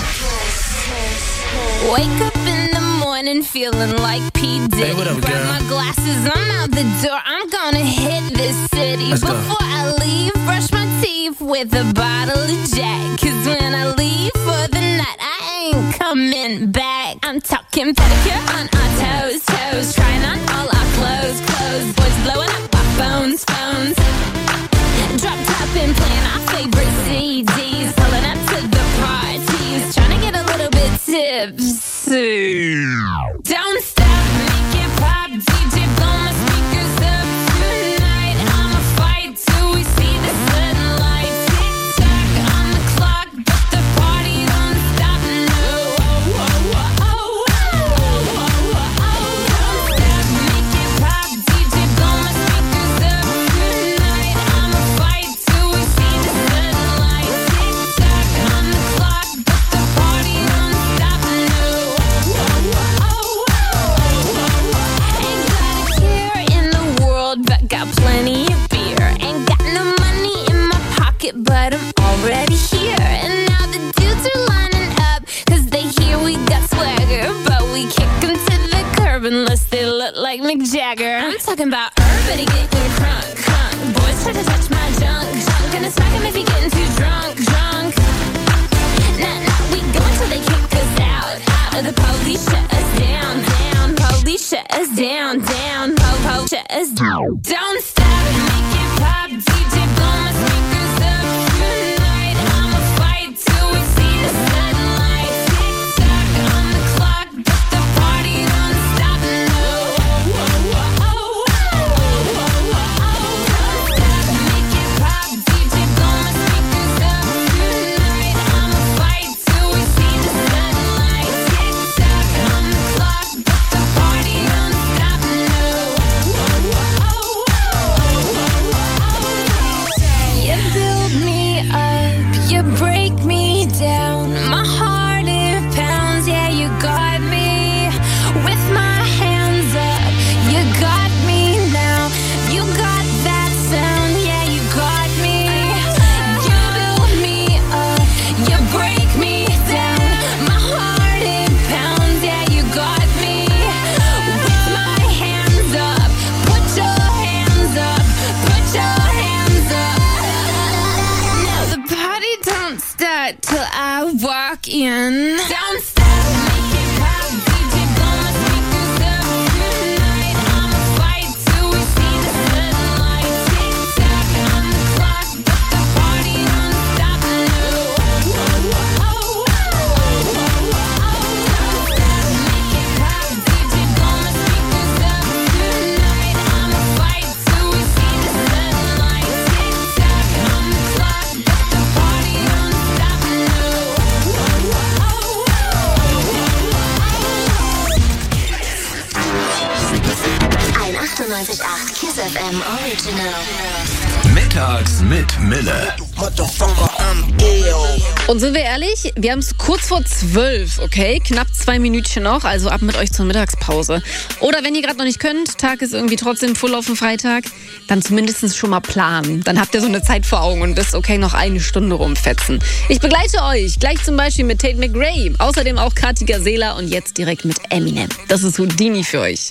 Wake up in the morning feeling like P. Diddy. Hey, what up, girl? Grab my glasses, I'm out the door. I'm gonna hit this city. Let's go. Before I leave, brush my teeth with a bottle of Jack. 'Cause when I leave for the night, I ain't coming back. I'm talking pedicure on our toes, toes. Trying on all our clothes, clothes. Boys blowing up our phones, phones. Drop top and playing our favorite CDs. Pulling up to the parties. Trying to get a little bit tipsy. Don't stop, make it pop. DJ blow my speakers up tonight. I'ma fight till we see the sunlight. Tick tock on the clock, but the party don't stop. No. Don't stop, make it pop. DJ blow my speakers up tonight. I'ma fight till we see the sunlight. Tick tock on the clock, but the party don't stop. No. Ain't got a care in the world, but got plenty of beer. Ain't got no money in my pocket, but I'm already here. And now the dudes are lining up, 'cause they hear we got swagger. But we kick them to the curb unless they look like Mick Jagger. I'm talking about everybody getting crunk, crunk. Boys try to touch my junk, junk. Gonna smack him if he getting too drunk, drunk. Nah, we go until they kick us out. The police shut us down, down. Police shut us down, down. Police shut us down. Don't stop, make it pop. DJ blow my speakers up tonight. I'ma fight till we see the sunlight. Tick tock on the clock, but the party don't stop. No. Don't stop, make it pop. DJ blow my speakers up tonight. I'ma fight till we see the sunlight. Tick tock on the clock, but the party don't stop. No. You build me up, you break me down. My heart it pounds, yeah, you got me. With my hands up, you got me now. You got that sound, yeah, you got me. You build me up, you break me down. My heart it pounds, yeah, you got me. With my hands up, put your hands up, put your hands up. Now the party don't start till I walk in. Don't stop, make it pop. DJ blow my speakers up tonight. I'ma fight till we see the sunlight. Tick tock on the clock, but the party don't stop. No. Don't stop, make it pop. DJ blow my speakers up tonight. I'ma fight till we see the sunlight. Tick tock on the clock, but the party don't stop. No. 98.8 Kiss FM Original. Mittags mit Mille. Und sind wir ehrlich, wir haben es kurz vor 12, okay? Knapp 2 Minütchen noch, also ab mit euch zur Mittagspause. Oder wenn ihr gerade noch nicht könnt, Tag ist irgendwie trotzdem voll auf den Freitag, dann zumindest schon mal planen. Dann habt ihr so eine Zeit vor Augen und wisst, okay, noch 1 Stunde rumfetzen. Ich begleite euch, gleich zum Beispiel mit Tate McRae, außerdem auch Kati Gazela und jetzt direkt mit Eminem. Das ist Houdini für euch.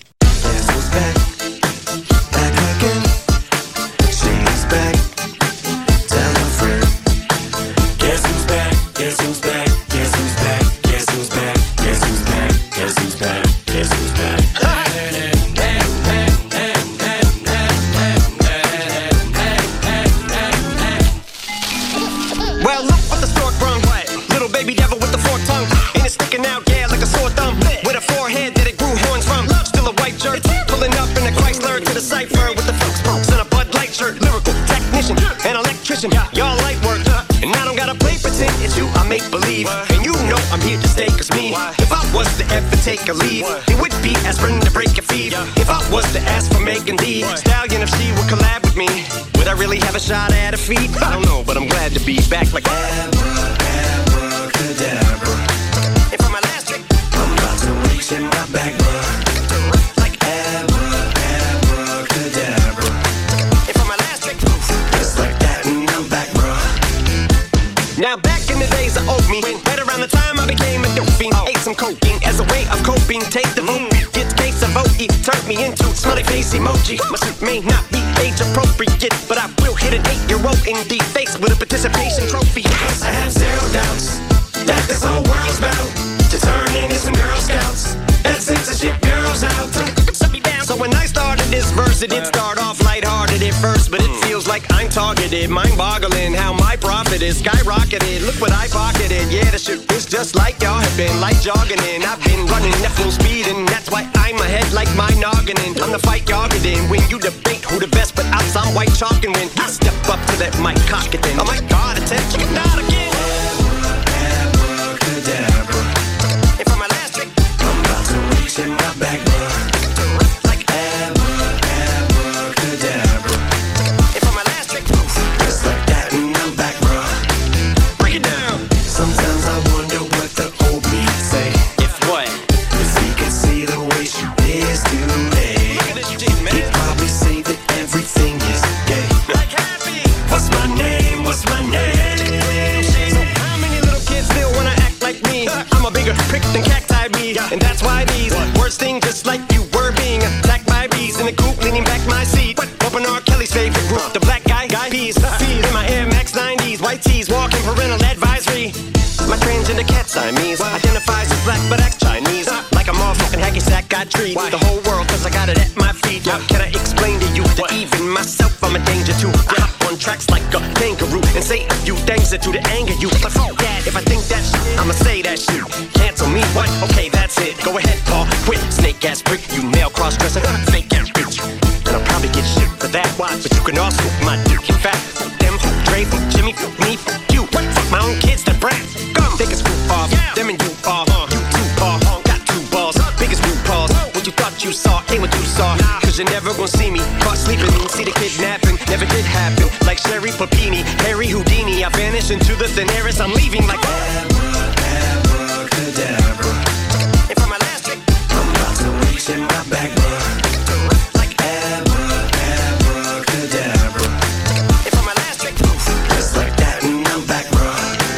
Y'all light work, and I don't gotta play pretend. it's you, I make believe. And you know I'm here to stay, cause me, if I was to ever take a leave, it would be aspirin to break a fever. If I was to ask for Megan Thee Stallion, if she would collab with me, would I really have a shot at her feet? I don't know, but I'm glad to be back like abracadabra. And for my last trick, I'm about to reach in my back, like abracadabra. And for my last trick, just like that, and I'm back, bro. Now back in the days of old me, right around the time I became a dope fiend, ate some cocaine as a way of coping. Take the vote, get the case of OE, turned me into smiley face emoji. My suit may not be age appropriate, but I will hit an 8-year-old in the face with a participation trophy. I have zero doubts that this whole world's bound to turn into some Girl Scouts and censorship girls out. So when I started this verse, it did start off lighthearted at first, but it feels like I'm targeted. Mind-boggling how my profit is skyrocketed. Look what I pocketed. Yeah, the shit is just like y'all have been, like jogging in. I've been running at full speed, and that's why I'm ahead like my noggin. I'm the fight y'all get in when you debate who the best, but I'm white chalk, and when I step up to that mic, cock it then. Oh my God, attention, you not again. Abracadabra. And for my last trick, I'm about to reach in my back, like abracadabra. And for my last trick, just like that, and I'm back, bro. Break it down. Sometimes I wonder what the old me say. If what? If he could see the way she is today, he'd probably say that everything is gay. Like happy. What's my name? What's my name? So how many little kids still wanna act like me? I'm a bigger prick than cacti me, and that's why these words sting just like you were being attacked by bees in the coop, leaning back my seat. Open R. Kelly's favorite group, the black guy peas. Feed in my Air Max 90s, white tees, walking parental advisory. My transgender cat Siamese identifies as black but acts Chinese. Like a motherfucking hacky sack, I treat the whole world cause I got it at my feet. How can I explain to you that even myself I'm a danger to? I hop on tracks like a kangaroo and say a few things that to the anger you. But fuck that, if I think that shit, I'ma say that shit. Cancel me, what? Okay, that's it. Go ahead, Paul, quit. Snake ass prick, you male cross-dresser, fake ass bitch. And I'll probably get shit for that, but you can also my dick in fact. Them, Dre, Jimmy, me, you. Fuck my own kids, that brat. Take a screw off, them and you are, you too, got two balls, biggest blue paws. What you thought you saw ain't what you saw, cause you're never gonna see me caught sleeping, see the kidnapping, never did happen. Like Sherry Papini, Harry Houdini, I vanish into the thin air as I'm leaving like abracadabra. And for my last trick, I'm about to reach in my back, like abracadabra. And for my last trick, just like that, and I'm back, bro.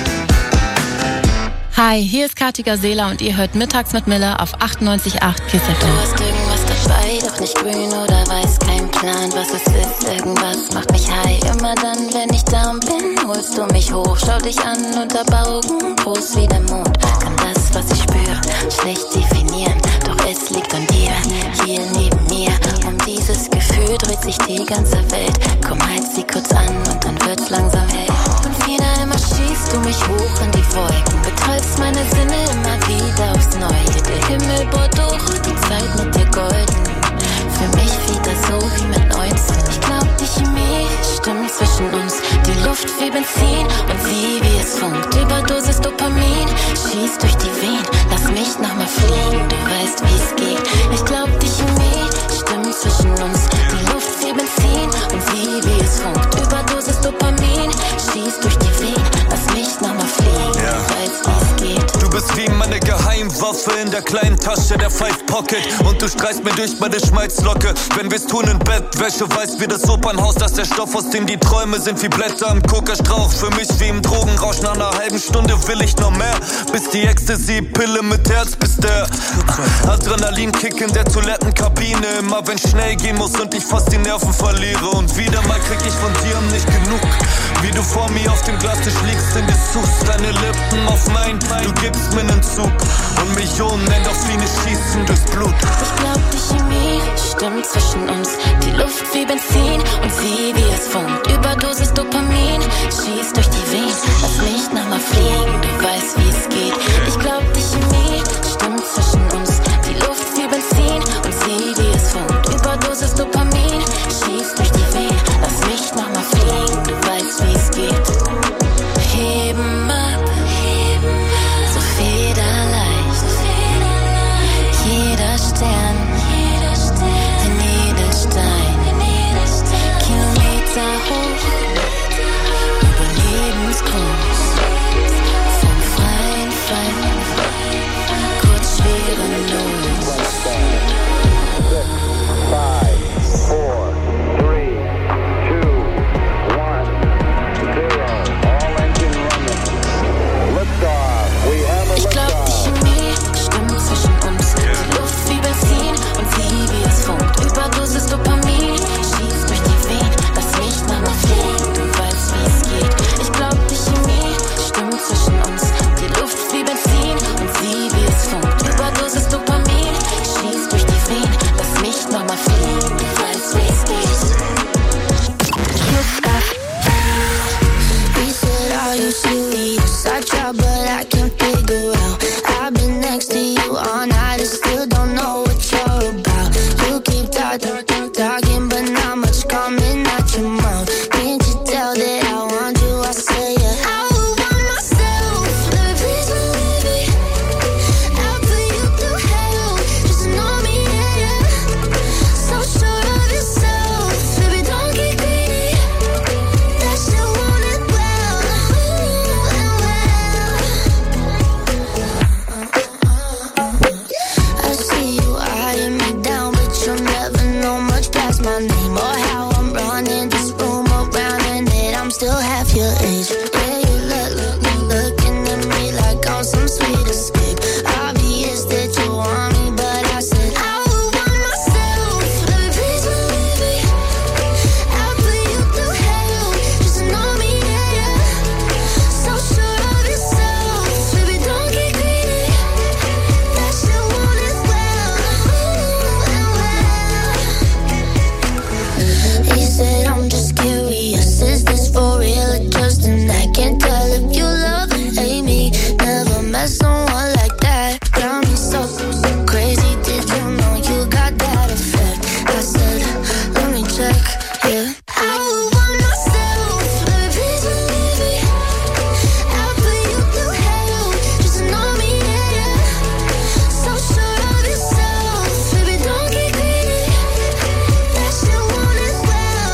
Hi, hier ist Kathi Gazela und ihr hört Mittags mit Miller auf 98.8 Kiss FM. Du hast irgendwas dabei, doch nicht grün oder weiß, kein Plan, was es ist. Irgendwas macht mich high, immer dann, wenn ich down bin, holst du mich hoch, schau dich an, unter Augen, groß wie der Mond. Kann das, was ich spüre, schlecht definieren, doch es liegt an dir, hier neben mir. Um dieses Gefühl dreht sich die ganze Welt. Komm, halt sie kurz an und dann wird's langsam hell. Und wieder immer schießt du mich hoch in die Wolken, betäubst meine Sinne immer wieder aufs Neue. Der Himmel Bordeaux, die Zeit mit dir golden. Für mich wieder so wie mit 19. Ich glaub, die Chemie stimmt zwischen uns. Die Luft wie Benzin und sie wie es funkt. Überdosis Dopamin schießt durch die Venen. Lass mich nochmal fliegen, du weißt, wie es geht. Ich glaub, die Chemie stimmt zwischen uns. Die Luft wie Benzin und sie wie es funkt. Überdosis Dopamin schießt durch die Venen. Lass mich nochmal fliegen, du weißt, wie es geht. Du bist wie meine Geheimwaffe in der kleinen Tasche der Five Pocket. Und du streichst mir durch meine Schmalzlocke. Wenn wir's tun in Bettwäsche, weißt wie das Opernhaus, dass der Stoff, aus dem die Träume sind, wie Blätter am Kokerstrauch. Für mich wie im Drogenrausch, nach einer halben Stunde will ich noch mehr. Bis die Ecstasy-Pille mit Herz, bis der Adrenalinkick in der Toilettenkabine. Immer wenn schnell gehen muss und ich fast die Nerven verliere. Und wieder mal krieg ich von dir nicht genug. Wie du vor mir auf dem Glastisch liegst in Dessous. Deine Lippen auf mein, du gibst mir nen Zug. Und Millionen Endorphine schießen durchs Blut. Ich glaub, die Chemie stimmt zwischen uns. Die Luft wie Benzin und sie wie es funkt. Überdosis Dopamin schießt durch die Venen. Lass mich nochmal fliegen, du weißt, wie es geht. Ich glaub, die Chemie stimmt zwischen uns. Die Luft wie Benzin und sie wie es funkt. Überdosis Dopamin schießt durch die Venen. Lass mich nochmal fliegen, du weißt, wie es geht. Heben ab, out, but I can't figure out. I've been next to you all night and still don't know what you're about. You keep talking, but not much coming out your mouth. Can't you tell that I want you? I say yeah. I would want myself, baby, please believe me. I'll put you through hell, just know me, yeah, yeah. So sure of yourself, baby, don't get greedy. That shit want it well, I see you eyeing me down, but you'll never know much past my name or how I'm running this room around and that I'm still half your age. Yeah, you looking at me like I'm some sweet escape. Obvious that you want me, but I said I would want myself, baby, please believe me. I'll put you through hell, just know me, yeah, yeah. So sure of yourself, baby, don't get greedy. That shit want it well. He said I'm just curious, is this for real or just an act? Can't tell if you love or hate me. Never met someone like that. Got me so crazy. Did you know you got that effect? I said, let me check, yeah. I would want myself, baby, please believe me. I'll put you through hell, just know me, yeah, yeah. So sure of yourself, baby, don't get greedy. That shit want it well.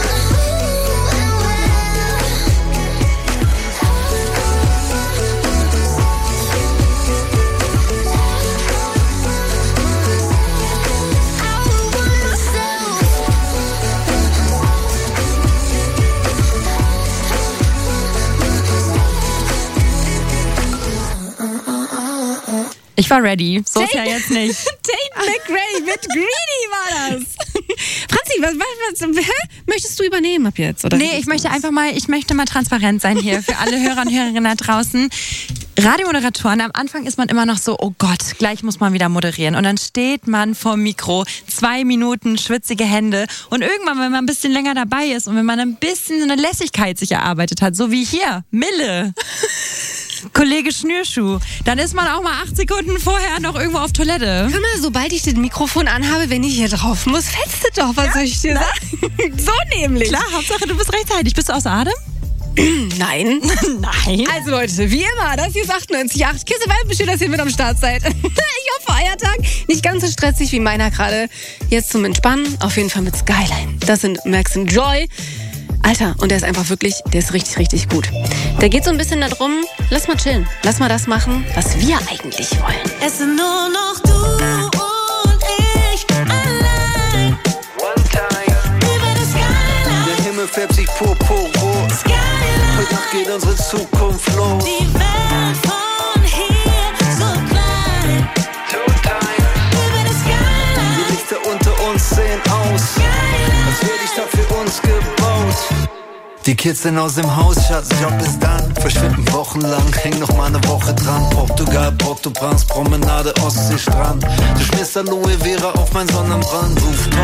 Ich war ready. So ist ja jetzt nicht. Tate McRae mit Greedy war das. Franzi, was, möchtest du übernehmen ab jetzt? Oder Nee, ich möchte mal transparent sein hier für alle Hörer und Hörerinnen da draußen. Radiomoderatoren, am Anfang ist man immer noch so, oh Gott, gleich muss man wieder moderieren. Und dann steht man vorm Mikro, 2 Minuten, schwitzige Hände. Und irgendwann, wenn man ein bisschen länger dabei ist und wenn man ein bisschen so eine Lässigkeit sich erarbeitet hat, so wie hier, Mille, Kollege Schnürschuh, dann ist man auch mal 8 Sekunden vorher noch irgendwo auf Toilette. Hör mal, sobald ich das Mikrofon anhabe, wenn ich hier drauf muss, fetzt es doch, was soll ich dir sagen? So nämlich. Klar, Hauptsache du bist rechtzeitig. Bist du außer Atem? Nein. Nein. Also Leute, wie immer, das hier ist 98.8. Kiss FM, bestimmt, dass ihr mit am Start seid. Ich hoffe, euer Tag nicht ganz so stressig wie meiner gerade. Jetzt zum Entspannen, auf jeden Fall mit Skyline. Das sind Max und Joy. Alter, und der ist einfach wirklich, der ist richtig, richtig gut. Der geht so ein bisschen darum, lass mal chillen. Lass mal das machen, was wir eigentlich wollen. Es sind nur noch du und ich allein. One time. Über das Skyline. Der Himmel färbt sich purpurrot. Skyline. Heute Nacht geht unsere Zukunft los. Die Welt von hier so klein. Two-time. Über das Skyline. Die Lichter unter uns sehen aus, als wäre die Stadt für uns gebaut. Die Kids sind aus dem Haus, Schatz, Job ist dann. Verschwinden wochenlang, häng noch mal eine Woche dran. Portugal, Port-au-Prince, Promenade, Ostseestrand. Du schmierst Aloe Vera auf mein Sonnenbrand. Rooftop,